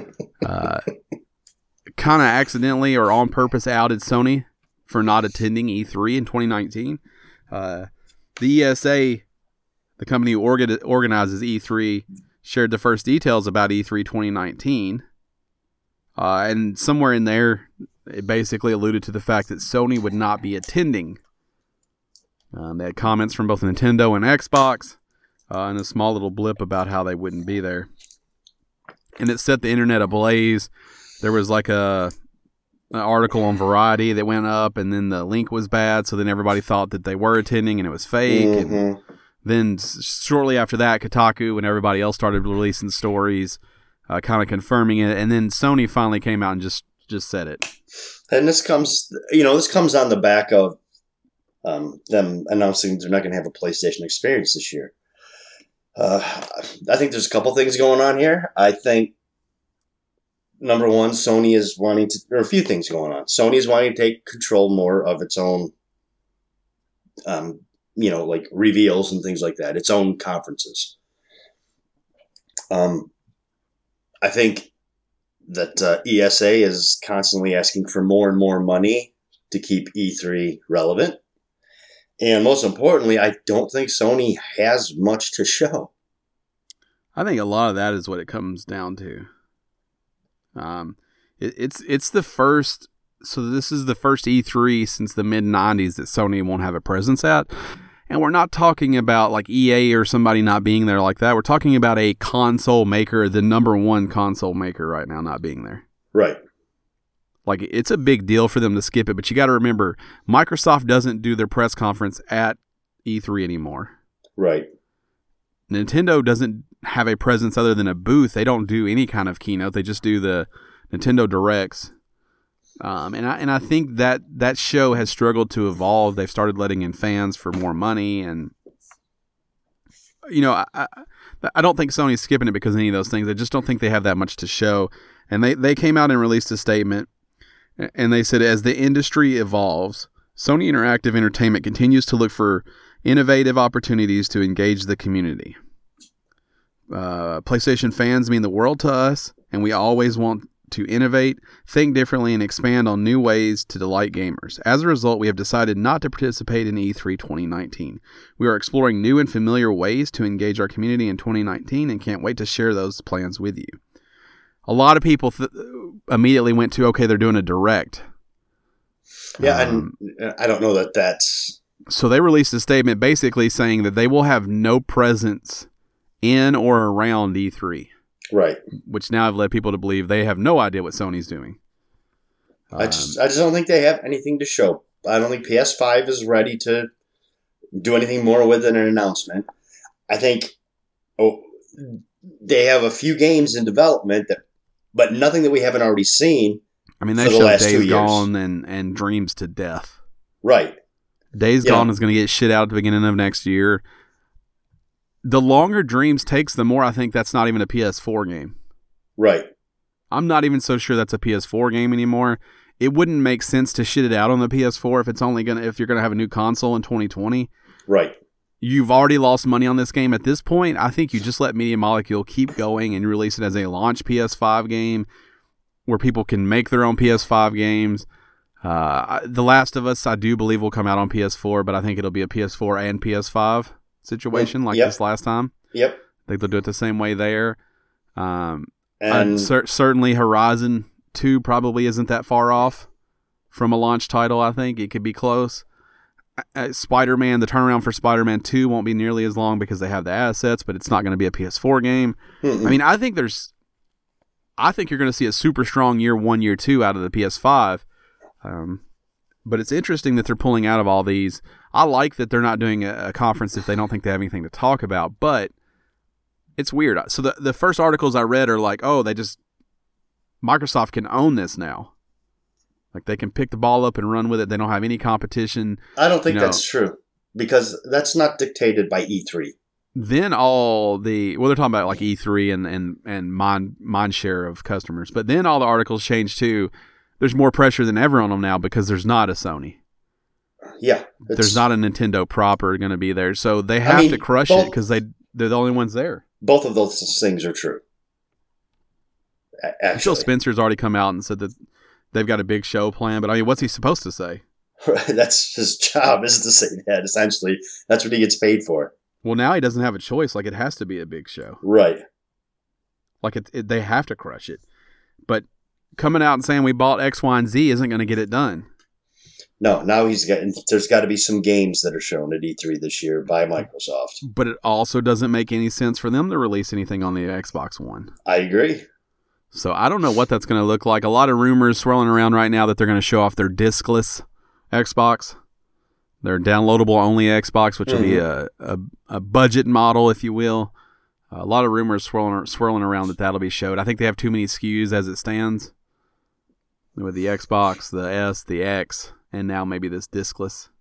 Kind of accidentally or on purpose outed Sony for not attending E3 in 2019. The ESA, the company who organizes E3, shared the first details about E3 2019. And somewhere in there, it basically alluded to the fact that Sony would not be attending. They had comments from both Nintendo and Xbox, and a small little blip about how they wouldn't be there. And it set the internet ablaze. There was like an article on Variety that went up, and then the link was bad, so then everybody thought that they were attending and it was fake. Mm-hmm. And then shortly after that, Kotaku and everybody else started releasing stories, kind of confirming it, and then Sony finally came out and just said it. And this comes on the back of them announcing they're not going to have a PlayStation Experience this year. I think there's a couple things going on here. I think, number one, Sony is wanting to, or a few things going on. Sony is wanting to take control more of its own, like reveals and things like that, its own conferences. I think that ESA is constantly asking for more and more money to keep E3 relevant. And most importantly, I don't think Sony has much to show. I think a lot of that is what it comes down to. It's the first. So this is the first E3 since the mid-90s that Sony won't have a presence at. And we're not talking about like EA or somebody not being there like that. We're talking about a console maker, the number one console maker right now, not being there. Right. Like, it's a big deal for them to skip it, but you got to remember, Microsoft doesn't do their press conference at E3 anymore. Right. Nintendo doesn't have a presence other than a booth. They don't do any kind of keynote. They just do the Nintendo Directs. And I think that show has struggled to evolve. They've started letting in fans for more money, and I don't think Sony's skipping it because of any of those things. I just don't think they have that much to show. And they came out and released a statement. And they said, as the industry evolves, Sony Interactive Entertainment continues to look for innovative opportunities to engage the community. PlayStation fans mean the world to us, and we always want to innovate, think differently, and expand on new ways to delight gamers. As a result, we have decided not to participate in E3 2019. We are exploring new and familiar ways to engage our community in 2019 and can't wait to share those plans with you. A lot of people immediately went to, okay, they're doing a direct. Yeah, and I don't know that that's... So they released a statement basically saying that they will have no presence in or around E3. Right. Which now have led people to believe they have no idea what Sony's doing. I just don't think they have anything to show. I don't think PS5 is ready to do anything more with an announcement. I think they have a few games in development but nothing that we haven't already seen. I mean, they showed Days Gone and Dreams to death. Right. Days Gone is going to get shit out at the beginning of next year. The longer Dreams takes, the more I think that's not even a PS4 game. Right. I'm not even so sure that's a PS4 game anymore. It wouldn't make sense to shit it out on the PS4 if you're gonna have a new console in 2020. Right. You've already lost money on this game at this point. I think you just let Media Molecule keep going and release it as a launch PS5 game where people can make their own PS5 games. The Last of Us, I do believe, will come out on PS4, but I think it'll be a PS4 and PS5 situation this last time. Yep. I think they'll do it the same way there. Certainly Horizon 2 probably isn't that far off from a launch title, I think. It could be close. Spider-Man, the turnaround for Spider-Man 2 won't be nearly as long because they have the assets, but it's not going to be a PS4 game. Mm-mm. I mean, I think you're going to see a super strong year 1, year 2 out of the PS5. But it's interesting that they're pulling out of all these. I like that they're not doing a conference if they don't think they have anything to talk about, but it's weird. So the first articles I read are like, oh, Microsoft can own this now. Like they can pick the ball up and run with it. They don't have any competition. I don't think that's true because that's not dictated by E3. Then they're talking about like E3 and mind share of customers. But then all the articles change too. There's more pressure than ever on them now because there's not a Sony. Yeah. There's not a Nintendo proper going to be there. So they have to crush it because they're the only ones there. Both of those things are true. Actually. Phil Spencer's already come out and said that they've got a big show planned. But I mean, what's he supposed to say? That's his job, is to say that. Essentially, that's what he gets paid for. Well, now he doesn't have a choice. Like, it has to be a big show. Right. Like, they have to crush it. But coming out and saying we bought X, Y, and Z isn't going to get it done. No, now there's got to be some games that are shown at E3 this year by Microsoft. But it also doesn't make any sense for them to release anything on the Xbox One. I agree. So I don't know what that's going to look like. A lot of rumors swirling around right now that they're going to show off their discless Xbox, their downloadable only Xbox, which will be a budget model, if you will. A lot of rumors swirling around that'll be showed. I think they have too many SKUs as it stands with the Xbox, the S, the X, and now maybe this discless.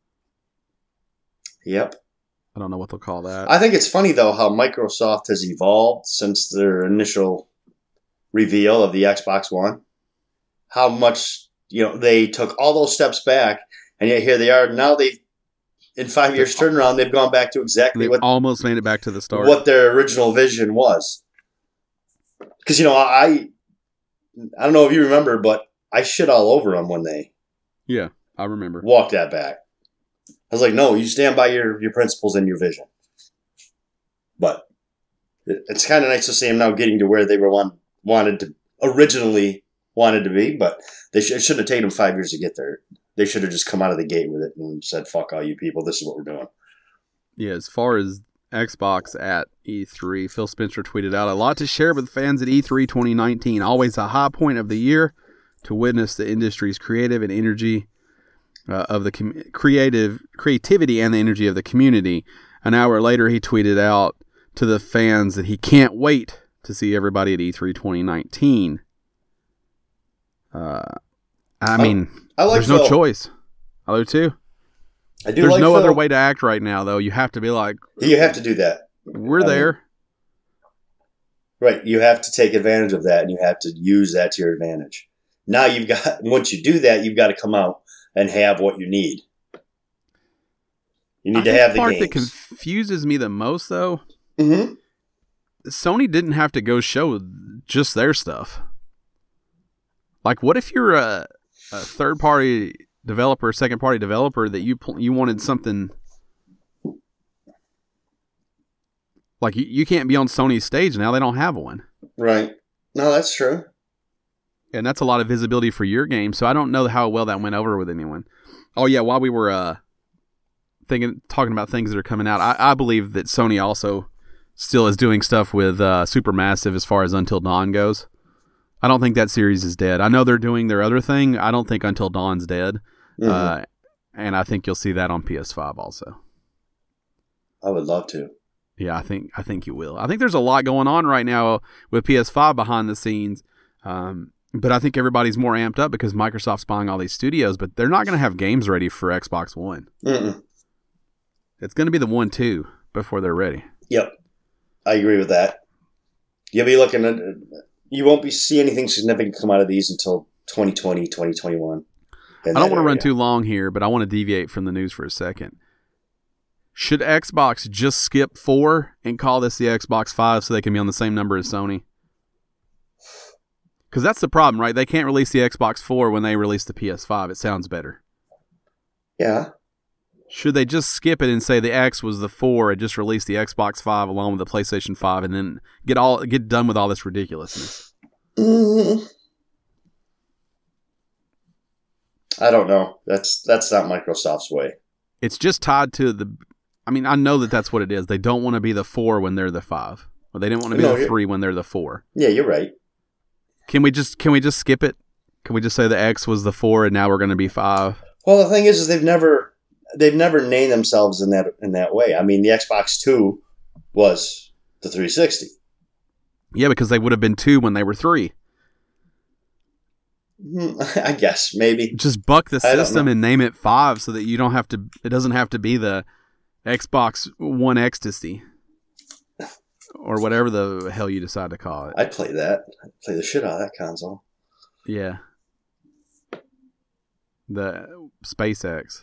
Yep. I don't know what they'll call that. I think it's funny, though, how Microsoft has evolved since their initial reveal of the Xbox One. How much, they took all those steps back, and yet here they are. Now in 5 years turnaround, they've gone back to exactly what almost made it back to the start. What their original vision was. Because, I don't know if you remember, but I shit all over them when they I remember. Walked that back. I was like, no, you stand by your principles and your vision. But it's kind of nice to see them now getting to where they were originally wanted to be, but it shouldn't have taken them 5 years to get there. They should have just come out of the gate with it and said, fuck all you people, this is what we're doing. Yeah, as far as Xbox at E3, Phil Spencer tweeted out, a lot to share with fans at E3 2019. Always a high point of the year to witness the industry's creative and energy of the creativity and the energy of the community. An hour later, he tweeted out to the fans that he can't wait to see everybody at E3 2019. There's no choice. I do too. There's no other way to act right now, though. You have to be like... You have to do that. We're there. Right. You have to take advantage of that, and you have to use that to your advantage. Now once you do that, you've got to come out and have what you need. You need to have the games. The part that confuses me the most, though, Sony didn't have to go show just their stuff. Like, what if you're a third-party developer, second-party developer that you wanted something... Like, you can't be on Sony's stage now. They don't have one. Right. No, that's true. And that's a lot of visibility for your game, so I don't know how well that went over with anyone. Oh, yeah, while we were talking about things that are coming out, I believe that Sony also still is doing stuff with Supermassive as far as Until Dawn goes. I don't think that series is dead. I know they're doing their other thing. I don't think Until Dawn's dead. And I think you'll see that on PS5 also. I would love to. Yeah, I think you will. I think there's a lot going on right now with PS5 behind the scenes. But I think everybody's more amped up because Microsoft's buying all these studios, but they're not going to have games ready for Xbox One. It's going to be the 1-2 before they're ready. Yep. I agree with that. You'll be looking at you won't be see anything significant come out of these until 2020, 2021. I don't want to run too long here, but I want to deviate from the news for a second. Should Xbox just skip 4 and call this the Xbox 5 so they can be on the same number as Sony? Because that's the problem, right? They can't release the Xbox 4 when they release the PS5. It sounds better. Yeah. Should they just skip it and say the X was the 4 and just release the Xbox 5 along with the PlayStation 5 and then get done with all this ridiculousness? Mm-hmm. I don't know. That's not Microsoft's way. It's just tied to the... I mean, I know that that's what it is. They don't want to be the 4 when they're the 5. Or they don't want to be the 3 when they're the 4. Yeah, you're right. Can we just skip it? Can we just say the X was the 4 and now we're going to be 5? Well, the thing is they've never named themselves in that way. I mean, the Xbox 2 was the 360. Yeah, because they would have been 2 when they were 3. I guess maybe just buck the system and name it 5 so that you don't have to. It doesn't have to be the Xbox One Ecstasy or whatever the hell you decide to call it. I'd play that. I'd play the shit out of that console. Yeah, the SpaceX.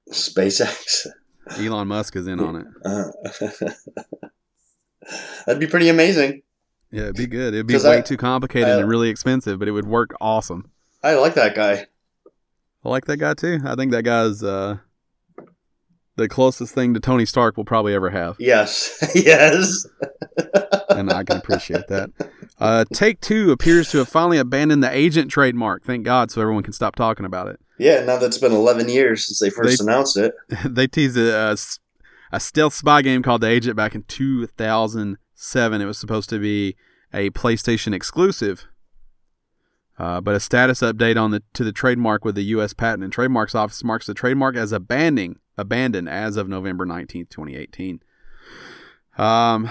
Elon Musk is in on it. That'd be pretty amazing. Yeah, it'd be good. It'd be way too complicated and really expensive, but it would work awesome. I like that guy. I like that guy too. I think that guy's the closest thing to Tony Stark we'll probably ever have. Yes. Yes. And I can appreciate that. Take-Two appears to have finally abandoned the Agent trademark. Thank God, so everyone can stop talking about it. Yeah, now that it's been 11 years since they first announced it. They teased a stealth spy game called The Agent back in 2007. It was supposed to be a PlayStation exclusive. But a status update to the trademark with the U.S. Patent and Trademarks Office marks the trademark as abandoned as of November 19th, 2018. I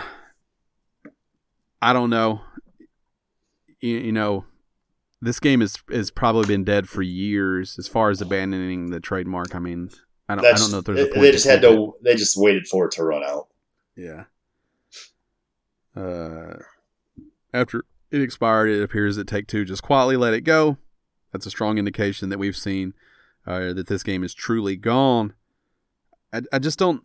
don't know. You know, this game is probably been dead for years as far as abandoning the trademark. I mean, I don't know if there's a point. They just waited for it to run out. Yeah. After it expired, it appears that Take-Two just quietly let it go. That's a strong indication that we've seen that this game is truly gone. I just don't...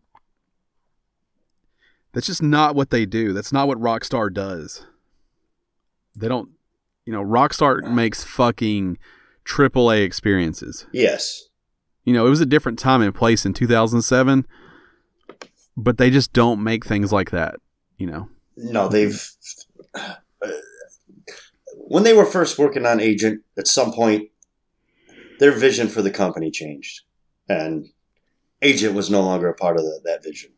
That's just not what they do. That's not what Rockstar does. They don't... You know, Rockstar makes fucking AAA experiences. Yes. You know, it was a different time and place in 2007, but they just don't make things like that, you know? No, they've... when they were first working on Agent, at some point, their vision for the company changed. And Agent was no longer a part of that vision.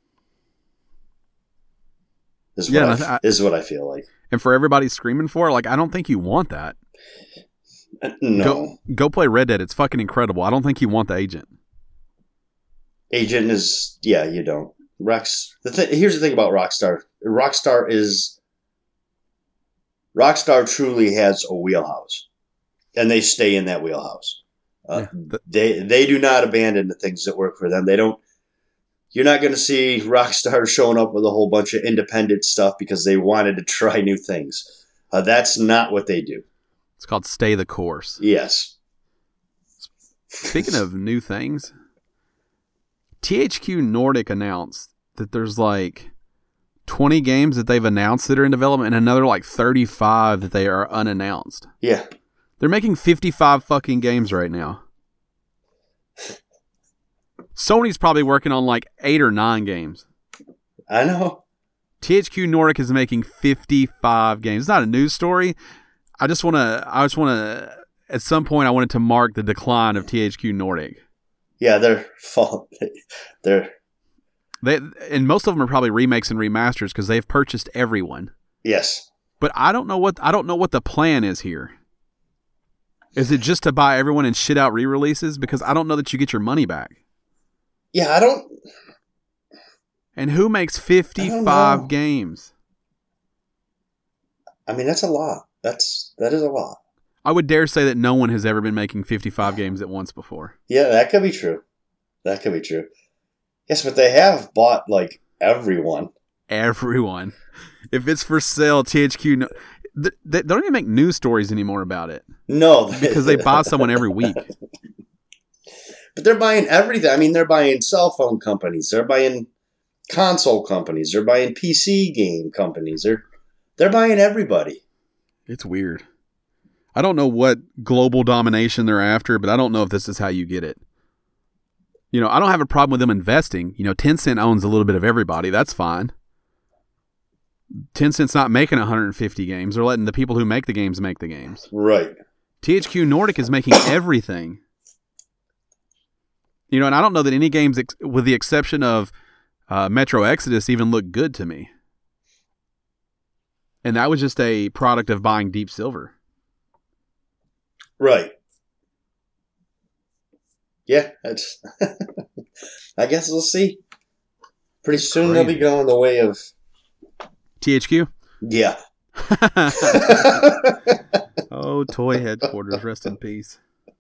This is what I feel like. And for everybody screaming for it, like, I don't think you want that. No. Go play Red Dead. It's fucking incredible. I don't think you want the Agent. Agent is... Yeah, you don't. Here's the thing about Rockstar. Rockstar truly has a wheelhouse, and they stay in that wheelhouse. They do not abandon the things that work for them. They don't. You're not going to see Rockstar showing up with a whole bunch of independent stuff because they wanted to try new things. That's not what they do. It's called stay the course. Yes. Speaking of new things, THQ Nordic announced that there's like 20 games that they've announced that are in development and another like 35 that they are unannounced. Yeah. They're making 55 fucking games right now. Sony's probably working on like 8 or 9 games. I know. THQ Nordic is making 55 games. It's not a news story. I just want to, at some point, I wanted to mark the decline of THQ Nordic. Yeah, and most of them are probably remakes and remasters because they've purchased everyone. Yes. But I don't know what the plan is here. Is it just to buy everyone and shit out re-releases? Because I don't know that you get your money back. Yeah, I don't... And who makes 55 games? I mean, that's a lot. That is a lot. I would dare say that no one has ever been making 55 games at once before. Yeah, that could be true. Yes, but they have bought, like, everyone. Everyone. If it's for sale, THQ... They don't even make news stories anymore about it. No. Because they buy someone every week. But they're buying everything. I mean, they're buying cell phone companies. They're buying console companies. They're buying PC game companies. They're buying everybody. It's weird. I don't know what global domination they're after, but I don't know if this is how you get it. You know, I don't have a problem with them investing. You know, Tencent owns a little bit of everybody. That's fine. Tencent's not making 150 games. They're letting the people who make the games make the games. Right. THQ Nordic is making everything. You know, and I don't know that any games, with the exception of Metro Exodus, even look good to me. And that was just a product of buying Deep Silver. Right. Yeah, that's I guess we'll see. Pretty soon they'll be going the way of THQ? Yeah. Oh, toy headquarters, rest in peace.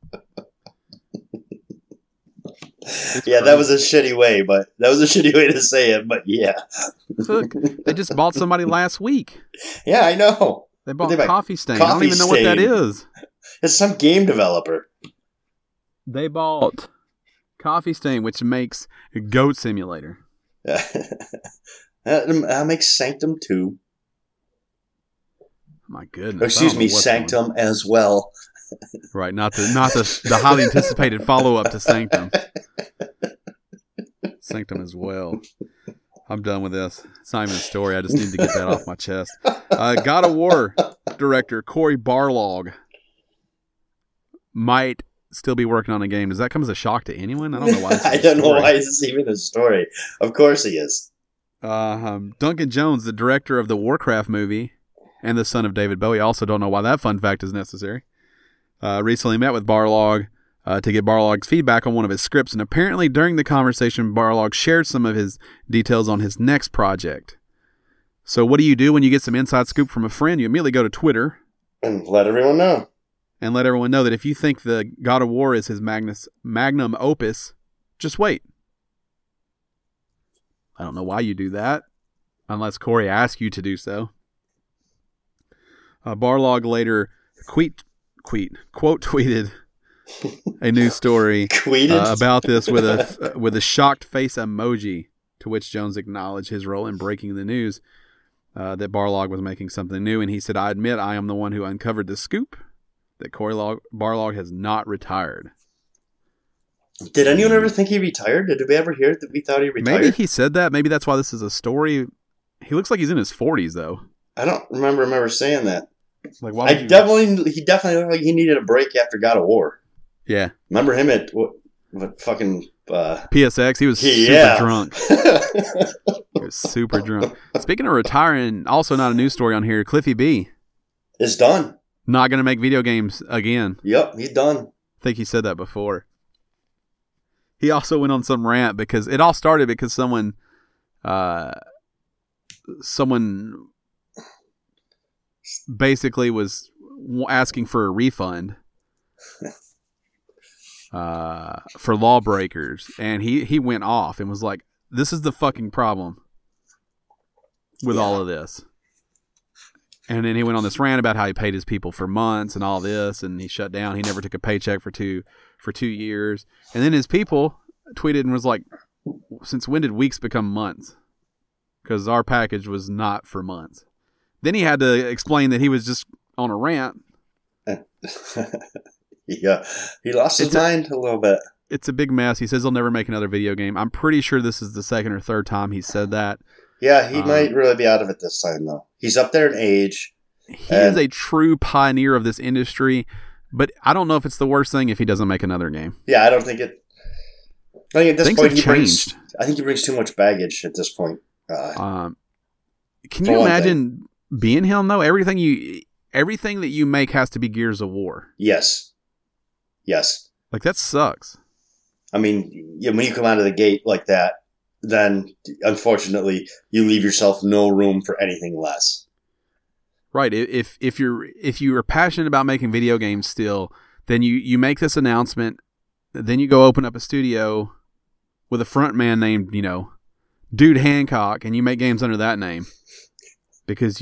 That was a shitty way, but that was a shitty way to say it, but yeah. Look, they just bought somebody last week. Yeah, I know. They bought Coffee Stain. I don't even know what that is. It's some game developer. They bought Coffee Stain, which makes Goat Simulator. That makes Sanctum 2. My goodness. Or excuse me, Sanctum as well. Right, not the highly anticipated follow-up to Sanctum. Sanctum as well. I'm done with this. It's not even a story. I just need to get that off my chest. God of War director Cory Barlog might still be working on a game. Does that come as a shock to anyone? I don't know why. I don't know why this is even a story. Of course he is. Duncan Jones, the director of the Warcraft movie and the son of David Bowie, also don't know why that fun fact is necessary. Recently met with Barlog to get Barlog's feedback on one of his scripts, and apparently during the conversation, Barlog shared some of his details on his next project. So what do you do when you get some inside scoop from a friend? You immediately go to Twitter. And let everyone know. And let everyone know that if you think the God of War is his magnum opus, just wait. I don't know why you do that, unless Corey asks you to do so. Barlog later quote tweeted a news story about this with a shocked face emoji, to which Jones acknowledged his role in breaking the news that Barlog was making something new, and he said, "I admit I am the one who uncovered the scoop that Cory Barlog has not retired." Did anyone ever think he retired? Did we ever hear that we thought he retired? Maybe he said that. Maybe that's why this is a story. He looks like he's in his 40s, though. I don't remember him ever saying that. Like, why he definitely looked like he needed a break after God of War. Yeah. Remember him at what fucking PSX? He was super drunk. He was super drunk. Speaking of retiring, also not a news story on here, Cliffy B is done. Not going to make video games again. Yep, he's done. I think he said that before. He also went on some rant because it all started because someone basically was asking for a refund for Lawbreakers, and he went off and was like, "This is the fucking problem with all of this." And then he went on this rant about how he paid his people for months and all this, and he shut down. He never took a paycheck for 2 years. And then his people tweeted and was like, "Since when did weeks become months? Because our package was not for months." Then he had to explain that he was just on a rant. Yeah, he lost his mind a little bit. It's a big mess. He says he'll never make another video game. I'm pretty sure this is the second or third time he said that. Yeah, he might really be out of it this time, though. He's up there in age. He is a true pioneer of this industry, but I don't know if it's the worst thing if he doesn't make another game. Yeah, I don't think it... I think at this point he brings too much baggage at this point. Can you imagine being him, though? Everything that you make has to be Gears of War. Yes. Like, that sucks. I mean, when you come out of the gate like that, then unfortunately you leave yourself no room for anything less. Right. If you're passionate about making video games still, then you make this announcement, then you go open up a studio with a front man named, Dude Hancock, and you make games under that name. Because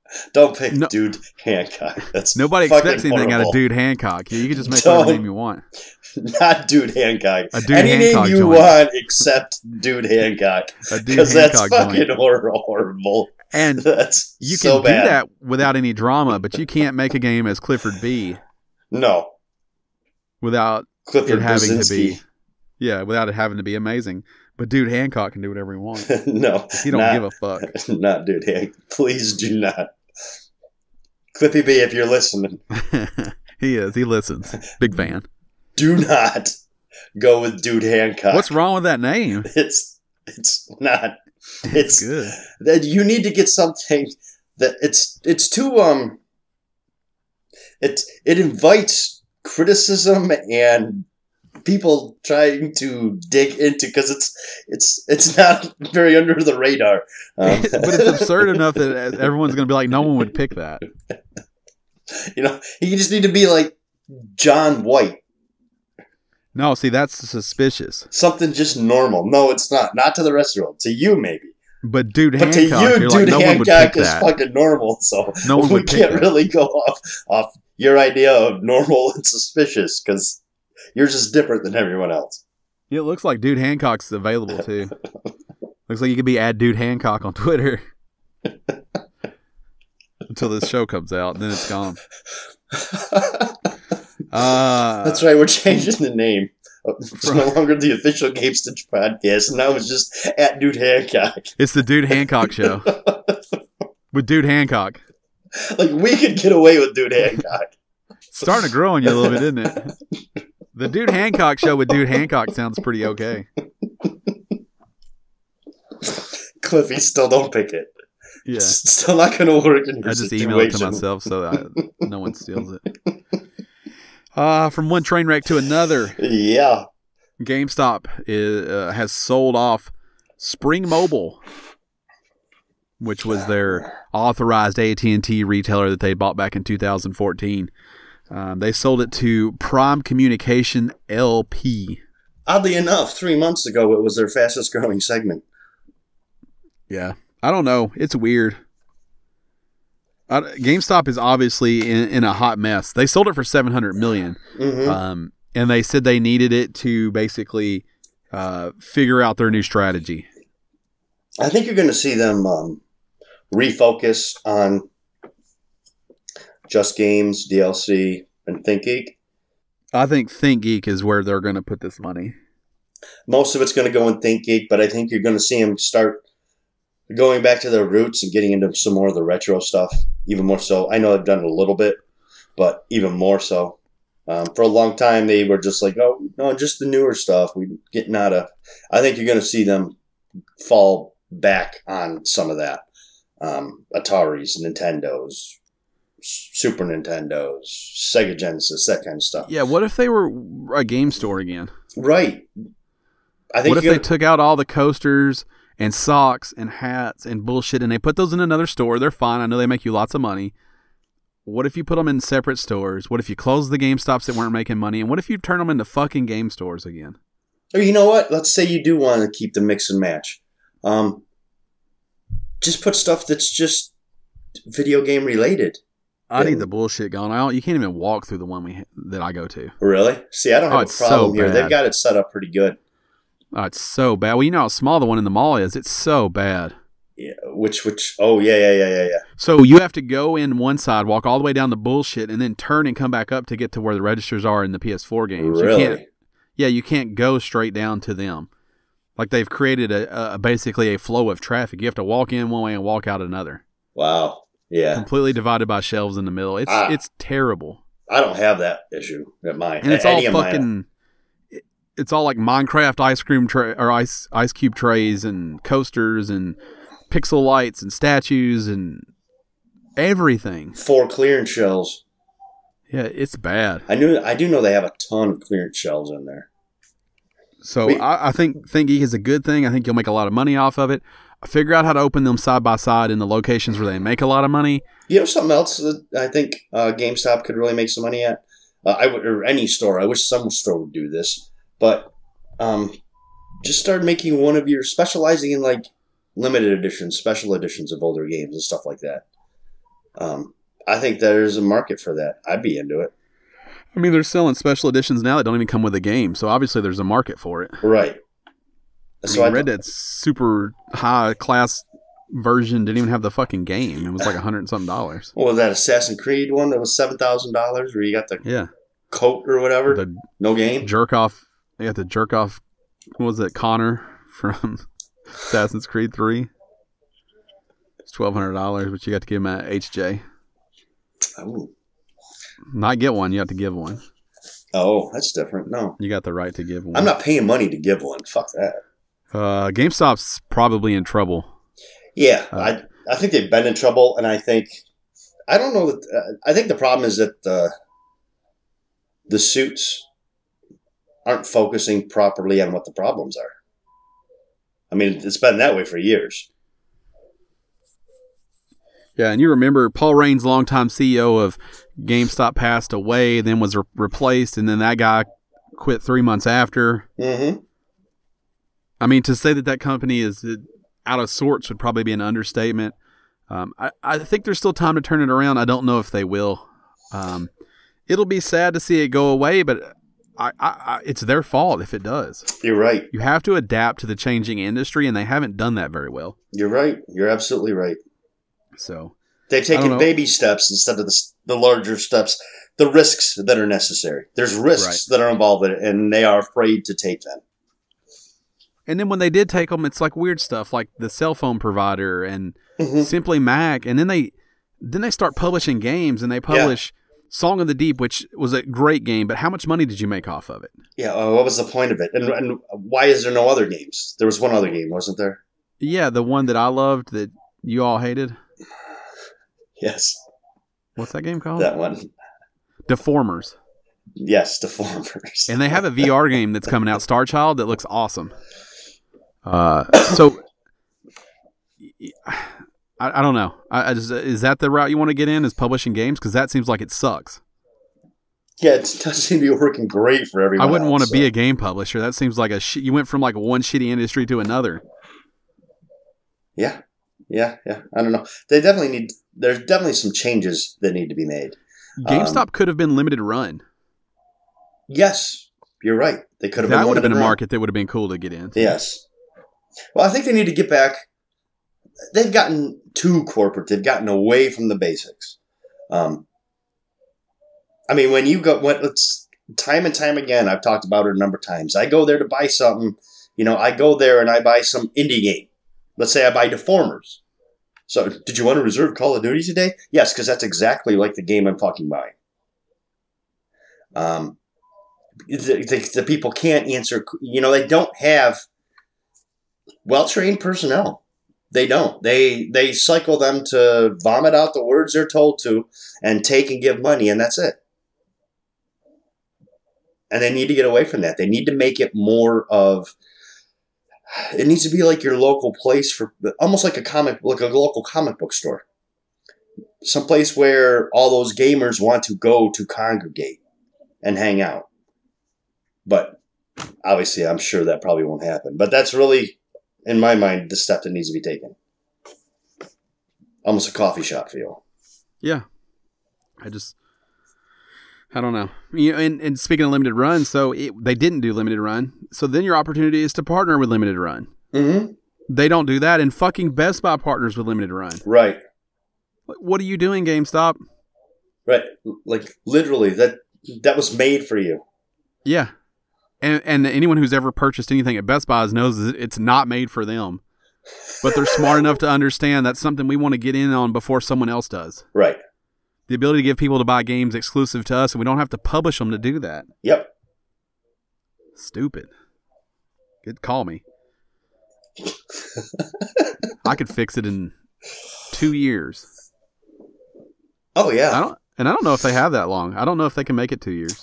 Don't pick No- Dude Hancock. That's Nobody fucking expects anything out of horrible. Dude Hancock. You can just make whatever name you want. Not Dude Hancock. A Dude Any Hancock name you joint. want except Dude Hancock. A Dude Because that's Hancock fucking joint. horrible. And That's you so can do bad. that without any drama, but you can't make a game as Clifford B No. without Clifford it having to Brzezinski. be. Yeah, without it having to be amazing. But Dude Hancock can do whatever he wants. No. He don't not, give a fuck. Not Dude Hancock. Please do not. Clippy B, if you're listening, He is. He listens. Big fan. do not go with Dude Hancock. What's wrong with that name? It's not. It's Good. that you need to get something that it's too it invites criticism and people trying to dig into because it's not very under the radar. But it's absurd enough that everyone's going to be like, no one would pick that. You just need to be like John White. No, see, that's suspicious. Something just normal. No, it's not. Not to the rest of the world. To you, maybe. But Dude But to Hancock, you, you're Dude like, no one would Hancock pick is that. fucking normal. So No one we would pick can't that. really go off your idea of normal and suspicious because yours is different than everyone else. It looks like Dude Hancock's available too. Looks like you could be @Dude Hancock on Twitter until this show comes out, and then it's gone. That's right. We're changing the name. It's no longer the official Game Stitch podcast. Now it's just @Dude Hancock. It's the Dude Hancock show with Dude Hancock. Like we could get away with Dude Hancock. Starting to grow on you a little bit, isn't it? The Dude Hancock show with Dude Hancock sounds pretty okay. Cliffy, still don't pick it. Yeah. It's still not going to work in your I just situation. email it to myself so no one steals it. From one train wreck to another, Yeah. GameStop has sold off Spring Mobile, which was their authorized AT&T retailer that they bought back in 2014. They sold it to Prime Communication LP. Oddly enough, 3 months ago, it was their fastest growing segment. Yeah. I don't know. It's weird. GameStop is obviously in a hot mess. They sold it for $700 million. Mm-hmm. And they said they needed it to basically figure out their new strategy. I think you're going to see them refocus on Just Games, DLC, and ThinkGeek. I think ThinkGeek is where they're going to put this money. Most of it's going to go in ThinkGeek, but I think you're going to see them start going back to their roots and getting into some more of the retro stuff, even more so. I know they've done it a little bit, but even more so. For a long time, they were just like, oh, no, just the newer stuff. We're getting out of... I think you're going to see them fall back on some of that. Ataris, Nintendos, Super Nintendos, Sega Genesis, that kind of stuff. Yeah, what if they were a game store again? Right. I think What if they took out all the coasters and socks and hats and bullshit and they put those in another store? They're fine. I know they make you lots of money. What if you put them in separate stores? What if you close the GameStops that weren't making money? And what if you turn them into fucking game stores again? Or you know what? Let's say you do want to keep the mix and match. Just put stuff that's just video game related. I need the bullshit gone. You can't even walk through the one that I go to. Really? See, I don't have a it's problem so here. bad. They've got it set up pretty good. Oh, it's so bad. Well, you know how small the one in the mall is. It's so bad. Yeah, which? Oh, yeah. So you have to go in one side, walk all the way down the bullshit, and then turn and come back up to get to where the registers are in the PS4 games. Really? You can't go straight down to them. Like they've created basically a flow of traffic. You have to walk in one way and walk out another. Wow. Yeah. Completely divided by shelves in the middle. It's terrible. I don't have that issue at mine. And it's all fucking. It's all like Minecraft ice cream or ice cube trays and coasters and pixel lights and statues and everything. 4 clearance shelves. Yeah, it's bad. I do know they have a ton of clearance shelves in there. So I think ThinkGeek is a good thing. I think you'll make a lot of money off of it. Figure out how to open them side by side in the locations where they make a lot of money. You know something else that I think GameStop could really make some money at? Or any store. I wish some store would do this. But just start making one of your... specializing in like limited editions, special editions of older games and stuff like that. I think there's a market for that. I'd be into it. I mean, they're selling special editions now that don't even come with a game, so obviously there's a market for it. Right. So Red Dead's super high class version didn't even have the fucking game. It was like $100 and something. What was that Assassin's Creed one that was $7,000 where you got the coat or whatever? No game? Jerk off. They got the jerk off. What was it? Connor from Assassin's Creed 3. It's $1,200, but you got to give him an HJ. Oh. Not get one, you have to give one. Oh, that's different. No. You got the right to give one. I'm not paying money to give one. Fuck that. GameStop's probably in trouble. Yeah, I think they've been in trouble, and I think I think the problem is that the suits aren't focusing properly on what the problems are. I mean, it's been that way for years. Yeah, and you remember Paul Raines, longtime CEO of GameStop, passed away, then was replaced, and then that guy quit 3 months after. Mm-hmm. I mean, to say that company is out of sorts would probably be an understatement. I think there's still time to turn it around. I don't know if they will. It'll be sad to see it go away, but it's their fault if it does. You're right. You have to adapt to the changing industry, and they haven't done that very well. You're right. You're absolutely right. So they've taken baby steps instead of the larger steps, the risks that are necessary. There's risks that are involved in it, and they are afraid to take them. And then when they did take them, it's like weird stuff, like the cell phone provider and Simply Mac, and then they start publishing games, and they publish Song of the Deep, which was a great game, but how much money did you make off of it? Yeah, what was the point of it? And why is there no other games? There was one other game, wasn't there? Yeah, the one that I loved that you all hated. Yes. What's that game called? That one. Deformers. Yes, Deformers. And they have a VR game that's coming out, Star Child, that looks awesome. So I don't know. I just is that the route you want to get in? Is publishing games? Because that seems like it sucks. Yeah, it doesn't seem to be working great for everyone. I wouldn't want to be a game publisher. That seems like you went from like one shitty industry to another. Yeah. I don't know. There's definitely some changes that need to be made. GameStop could have been limited run. Yes, you're right. They could have. That would have been a market that would have been cool to get in. Yes. Well, I think they need to get back. They've gotten too corporate. They've gotten away from the basics. I mean, when you go, it's time and time again, I've talked about it a number of times. I go there to buy something. I go there and I buy some indie game. Let's say I buy Deformers. So, did you want to reserve Call of Duty today? Yes, because that's exactly like the game I'm fucking buying. The people can't answer. They don't have well-trained personnel. They don't. They cycle them to vomit out the words they're told to and take and give money, and that's it. And they need to get away from that. They need to make it more of. It needs to be like your local place for almost like a local comic book store. Someplace where all those gamers want to go to congregate and hang out. But obviously, I'm sure that probably won't happen. But that's really, in my mind, the step that needs to be taken. Almost a coffee shop feel. Yeah. I don't know. And speaking of limited run, they didn't do limited run. So then your opportunity is to partner with limited run. Mm-hmm. They don't do that, and fucking Best Buy partners with limited run. Right. What are you doing, GameStop? Right. Like, literally, that was made for you. Yeah. And anyone who's ever purchased anything at Best Buy knows it's not made for them. But they're smart enough to understand that's something we want to get in on before someone else does. Right. The ability to give people to buy games exclusive to us, and we don't have to publish them to do that. Yep. Stupid. Good call me. I could fix it in 2 years. Oh, yeah. I don't know if they have that long. I don't know if they can make it 2 years.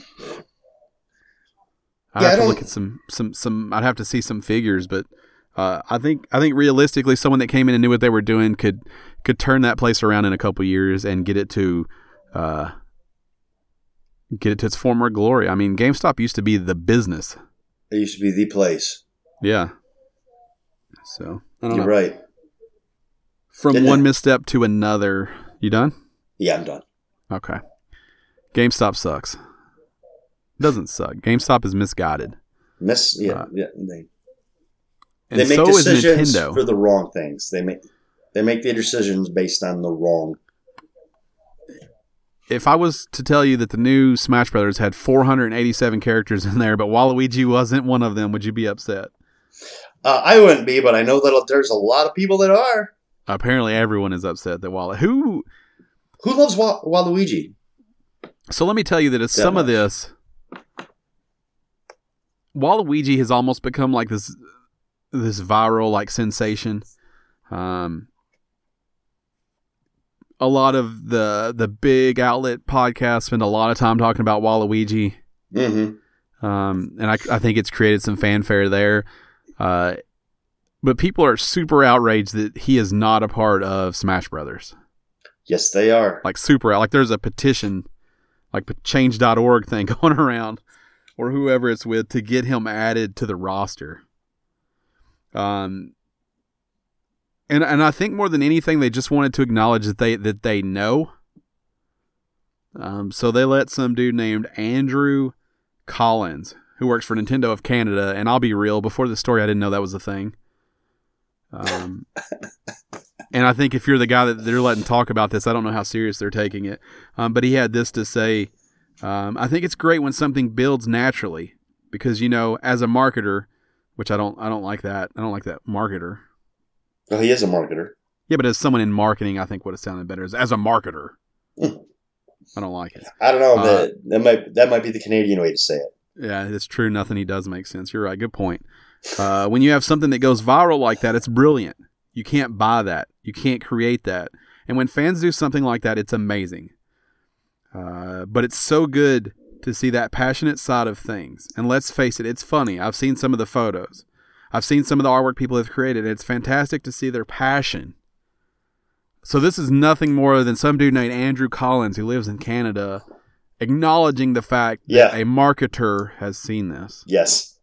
I'd have to look at some. I'd have to see some figures, but I think realistically, someone that came in and knew what they were doing could turn that place around in a couple years and get it to its former glory. I mean, GameStop used to be the business. It used to be the place. Yeah. So I don't know. You're right. From one misstep to another, You done? Yeah, I'm done. Okay. GameStop sucks. Doesn't suck. GameStop is misguided. Yeah. And They make so decisions is Nintendo. for the wrong things. They make their decisions based on the wrong. If I was to tell you that the new Smash Brothers had 487 characters in there, but Waluigi wasn't one of them, would you be upset? I wouldn't be, but I know that there's a lot of people that are. Apparently, everyone is upset that Who loves Waluigi? So let me tell you that it's some of this. Waluigi has almost become like this viral like sensation. A lot of the big outlet podcasts spend a lot of time talking about Waluigi. Mm-hmm. And I think it's created some fanfare there. But people are super outraged that he is not a part of Smash Brothers. Yes, they are. Like super, like there's a petition, like change.org thing going around, or whoever it's with, to get him added to the roster. And I think more than anything, they just wanted to acknowledge that they know. So they let some dude named Andrew Collins, who works for Nintendo of Canada, and I'll be real, before the story, I didn't know that was a thing. And I think if you're the guy that they're letting talk about this, I don't know how serious they're taking it. But he had this to say: I think it's great when something builds naturally, because as a marketer, which I don't like that. I don't like that marketer. Well, he is a marketer. Yeah, but as someone in marketing, I think what it sounded better is as a marketer. I don't like it. I don't know. That might be the Canadian way to say it. Yeah, it's true. Nothing he does makes sense. You're right. Good point. When you have something that goes viral like that, it's brilliant. You can't buy that. You can't create that. And when fans do something like that, it's amazing. But it's so good to see that passionate side of things. And let's face it, it's funny. I've seen some of the photos. I've seen some of the artwork people have created. It's fantastic to see their passion. So this is nothing more than some dude named Andrew Collins, who lives in Canada, acknowledging the fact that a marketer has seen this. Yes.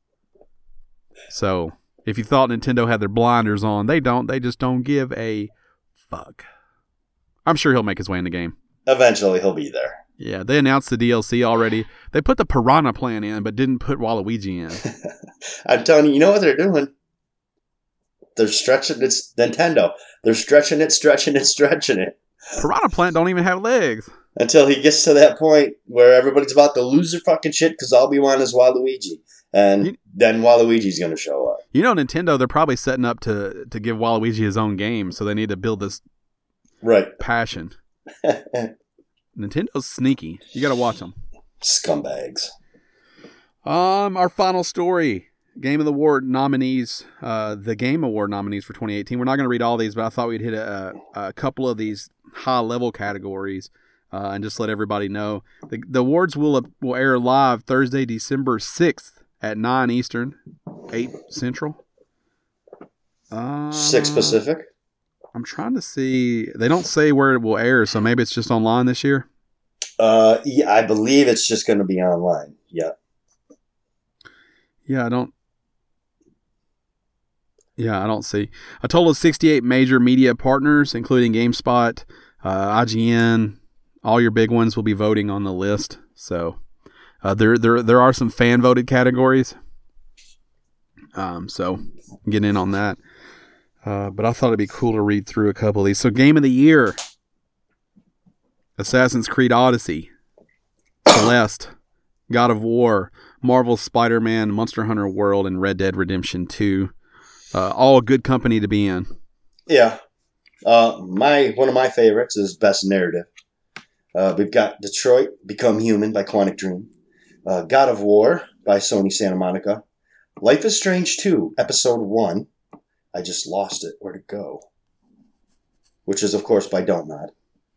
So if you thought Nintendo had their blinders on, they don't. They just don't give a fuck. I'm sure he'll make his way in the game. Eventually he'll be there. Yeah, they announced the DLC already. They put the Piranha Plant in, but didn't put Waluigi in. I'm telling you, you know what they're doing? They're stretching. It's Nintendo. They're stretching it. Piranha Plant don't even have legs. Until he gets to that point where everybody's about to lose their fucking shit because all we want is Waluigi. And then Waluigi's going to show up. Nintendo, they're probably setting up to give Waluigi his own game, so they need to build this passion. Nintendo's sneaky. You got to watch them. Scumbags. Our final story. Game of the Award nominees. The Game Award nominees for 2018. We're not going to read all these, but I thought we'd hit a couple of these high-level categories and just let everybody know. The awards will air live Thursday, December 6th at 9 Eastern, 8 Central. 6 Pacific? I'm trying to see. They don't say where it will air, so maybe it's just online this year. Yeah, I believe it's just going to be online. Yeah. Yeah, I don't see. A total of 68 major media partners, including GameSpot, IGN, all your big ones will be voting on the list. So there are some fan voted categories. So get in on that. But I thought it'd be cool to read through a couple of these. So Game of the Year: Assassin's Creed Odyssey, Celeste, God of War, Marvel's Spider-Man, Monster Hunter World, and Red Dead Redemption 2. All a good company to be in. Yeah. One of my favorites is Best Narrative. We've got Detroit Become Human by Quantic Dream, God of War by Sony Santa Monica, Life is Strange 2, Episode 1. I just lost it. Where'd it go? Which is, of course, by Don't Nod.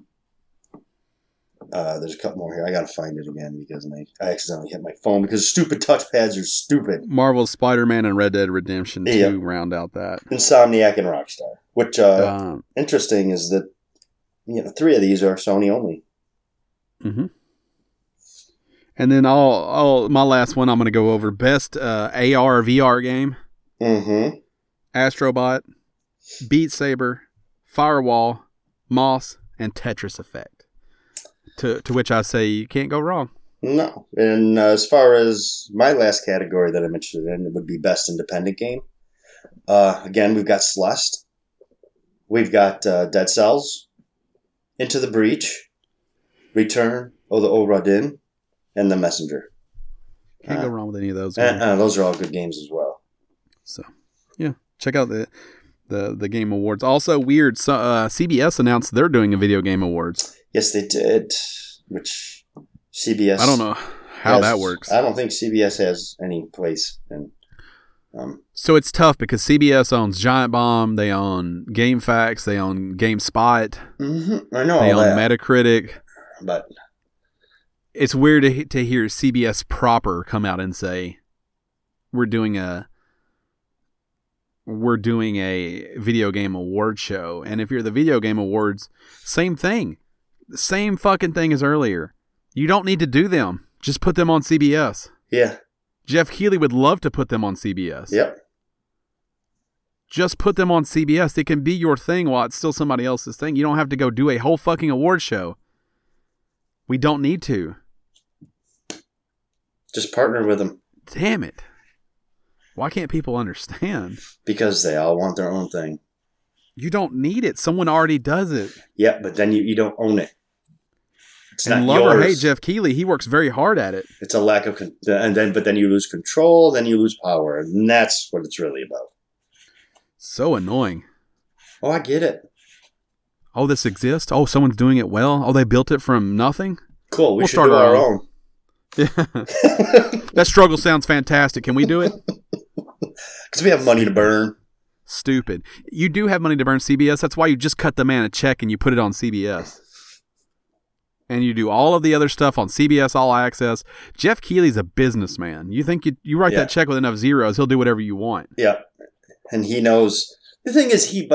There's a couple more here. I gotta find it again because I accidentally hit my phone because stupid touchpads are stupid. Marvel's Spider-Man and Red Dead Redemption 2 round out that. Insomniac and Rockstar. Which, interesting is that, 3 of these are Sony only. Mm-hmm. And then my last one I'm going to go over. Best AR VR game. Mm-hmm. Astrobot, Beat Saber, Firewall, Moss, and Tetris Effect. To which I say you can't go wrong. No. And as far as my last category that I'm interested in, it would be best independent game. Again, we've got Celeste. We've got Dead Cells, Into the Breach, Return of the Obra Dinn, and The Messenger. Can't go wrong with any of those. Those are all good games as well. So, yeah, check out the Game Awards. Also, weird. So, CBS announced they're doing a Video Game Awards. Yes, they did. Which CBS? I don't know how that works. I don't think CBS has any place in. So it's tough because CBS owns Giant Bomb, they own GameFAQs, they own GameSpot. Mm-hmm. I know they all own that. Metacritic. But it's weird to hear CBS proper come out and say, we're doing a video game award show. And if you're the Video Game Awards, same thing. The same fucking thing as earlier. You don't need to do them. Just put them on CBS. Yeah. Jeff Keighley would love to put them on CBS. Yep. Just put them on CBS. It can be your thing while it's still somebody else's thing. You don't have to go do a whole fucking award show. We don't need to. Just partner with them. Damn it. Why can't people understand? Because they all want their own thing. You don't need it. Someone already does it. Yeah, but then you don't own it. It's and not love or yours. hate Jeff Keighley, he works very hard at it. It's a lack of but then you lose control, then you lose power, and that's what it's really about. So annoying. Oh, I get it. Oh, this exists? Oh, someone's doing it well? Oh, they built it from nothing? Cool, We'll should start do our our own. own. That struggle sounds fantastic. Can we do it? Because we have money to burn. Stupid. You do have money to burn, CBS. That's why you just cut the man a check and you put it on CBS. And you do all of the other stuff on CBS All Access. Jeff Keighley's a businessman. You think you write that check with enough zeros, he'll do whatever you want. Yeah. And he knows. The thing is, he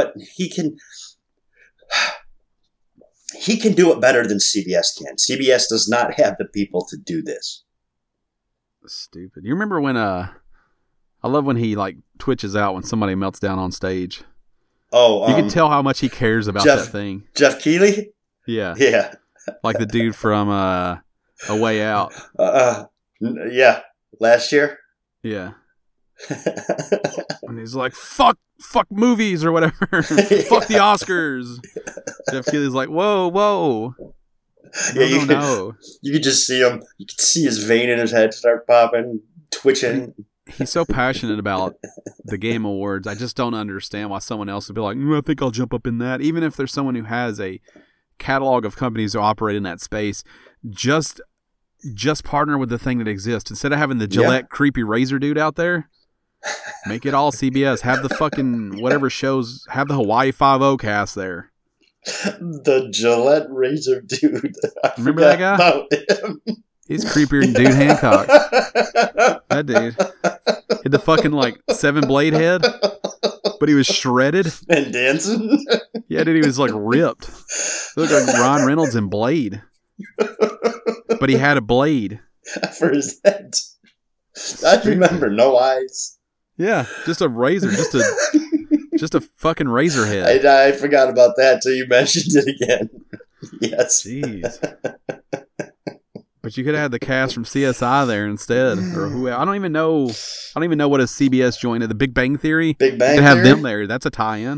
can do it better than CBS can. CBS does not have the people to do this. Stupid. You remember when I love when he like twitches out when somebody melts down on stage. Oh, you can tell how much he cares about that thing. Jeff Keighley? Yeah. Yeah. Like the dude from A Way Out. Yeah. Last year? Yeah. And he's like, fuck movies or whatever. Fuck the Oscars. Jeff Keighley's like, whoa. No. You could just see him. You could see his vein in his head start popping, twitching. He's so passionate about the Game Awards. I just don't understand why someone else would be like, I think I'll jump up in that. Even if there's someone who has a catalog of companies who operate in that space, just partner with the thing that exists. Instead of having the Gillette creepy razor dude out there, make it all CBS. Have the fucking whatever shows, have the Hawaii Five-0 cast there. The Gillette razor dude. Remember that guy? About him. He's creepier than Dude Hancock. That dude. He had the fucking like 7-blade head, but he was shredded. And dancing? Yeah, dude, he was like ripped. He looked like Ryan Reynolds in Blade. But he had a blade. For his head. I remember, no eyes. Yeah, just a razor, just a fucking razor head. I forgot about that till you mentioned it again. Yes. Jeez. But you could have had the cast from CSI there instead, or who? I don't even know what a CBS joint is. The Big Bang Theory. Big Bang you could have Theory? them there. That's a tie-in.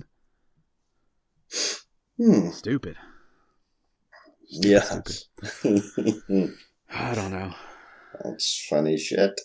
Stupid. Yeah. Stupid. I don't know. That's funny shit.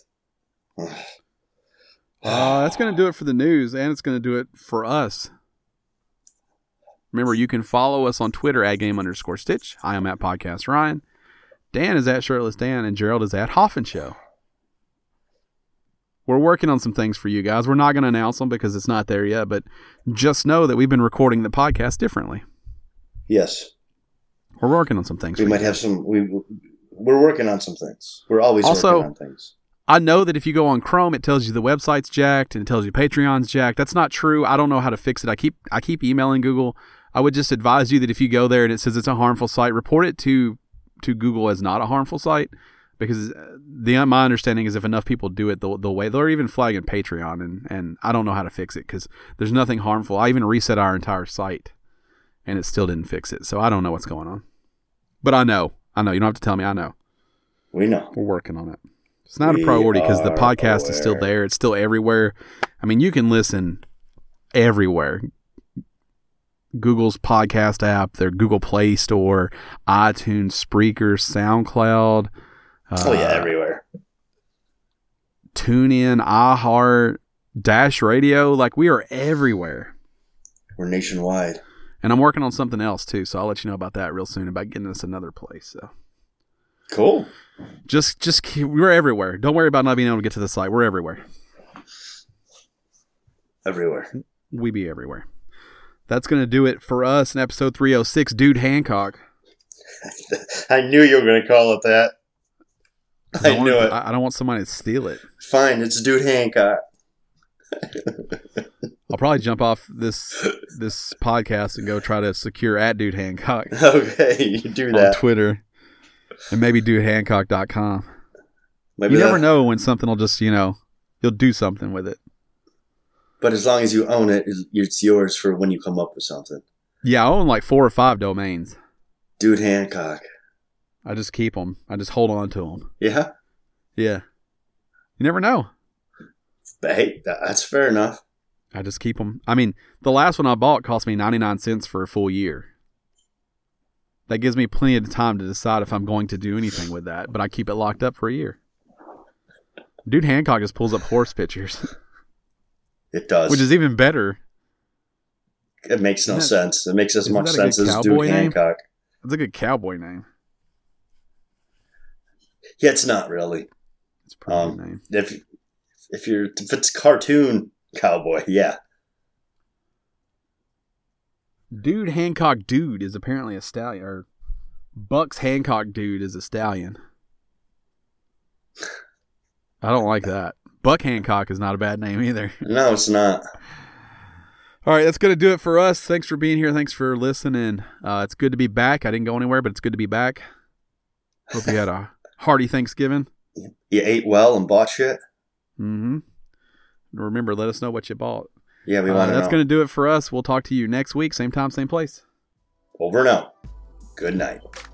That's going to do it for the news, and it's going to do it for us. Remember, you can follow us on Twitter at @game_stitch. I am at Podcast Ryan. Dan is at Shirtless Dan, and Gerald is at Hoffman Show. We're working on some things for you guys. We're not going to announce them because it's not there yet, but just know that we've been recording the podcast differently. Yes. We're working on some things. We might have some. We're working on some things. We're always working on things. I know that if you go on Chrome, it tells you the website's jacked and it tells you Patreon's jacked. That's not true. I don't know how to fix it. I keep emailing Google. I would just advise you that if you go there and it says it's a harmful site, report it to Google as not a harmful site, because my understanding is if enough people do it the way, they're even flagging Patreon, and I don't know how to fix it because there's nothing harmful. I even reset our entire site, and it still didn't fix it. So I don't know what's going on. But I know. You don't have to tell me. I know. We know. We're working on it. It's not a priority because the podcast is still there. It's still everywhere. I mean, you can listen everywhere. Google's podcast app, their Google Play Store, iTunes, Spreaker, SoundCloud. Everywhere. TuneIn, iHeart, Dash Radio. Like, we are everywhere. We're nationwide. And I'm working on something else, too, so I'll let you know about that real soon, about getting us another place. So cool. We're everywhere. Don't worry about not being able to get to the site. We're everywhere. Everywhere. We be everywhere. That's going to do it for us in episode 306, Dude Hancock. I knew you were going to call it that. I knew it. I don't want somebody to steal it. Fine, it's Dude Hancock. I'll probably jump off this podcast and go try to secure at Dude Hancock. Okay, you do that. On Twitter. And maybe dudehancock.com. You never know when something will just, you'll do something with it. But as long as you own it, it's yours for when you come up with something. Yeah, I own like 4 or 5 domains. Dude Hancock. I just keep them. I just hold on to them. Yeah? Yeah. You never know. But hey, that's fair enough. I just keep them. I mean, the last one I bought cost me 99 cents for a full year. That gives me plenty of time to decide if I'm going to do anything with that, but I keep it locked up for a year. Dude Hancock just pulls up horse pictures. It does. Which is even better. It makes no sense. It makes as much sense as Dude Hancock. It's a good cowboy name. Yeah, it's not really. It's a pretty good name. If it's cartoon cowboy, yeah. Dude Hancock Dude is apparently a stallion, or Bucks Hancock Dude is a stallion. I don't like that. Buck Hancock is not a bad name either. No, it's not. All right, that's going to do it for us. Thanks for being here. Thanks for listening. It's good to be back. I didn't go anywhere, but it's good to be back. Hope you had a hearty Thanksgiving. You ate well and bought shit? Mm-hmm. Remember, let us know what you bought. Yeah, we want to know. That's going to do it for us. We'll talk to you next week. Same time, same place. Over and out. Good night.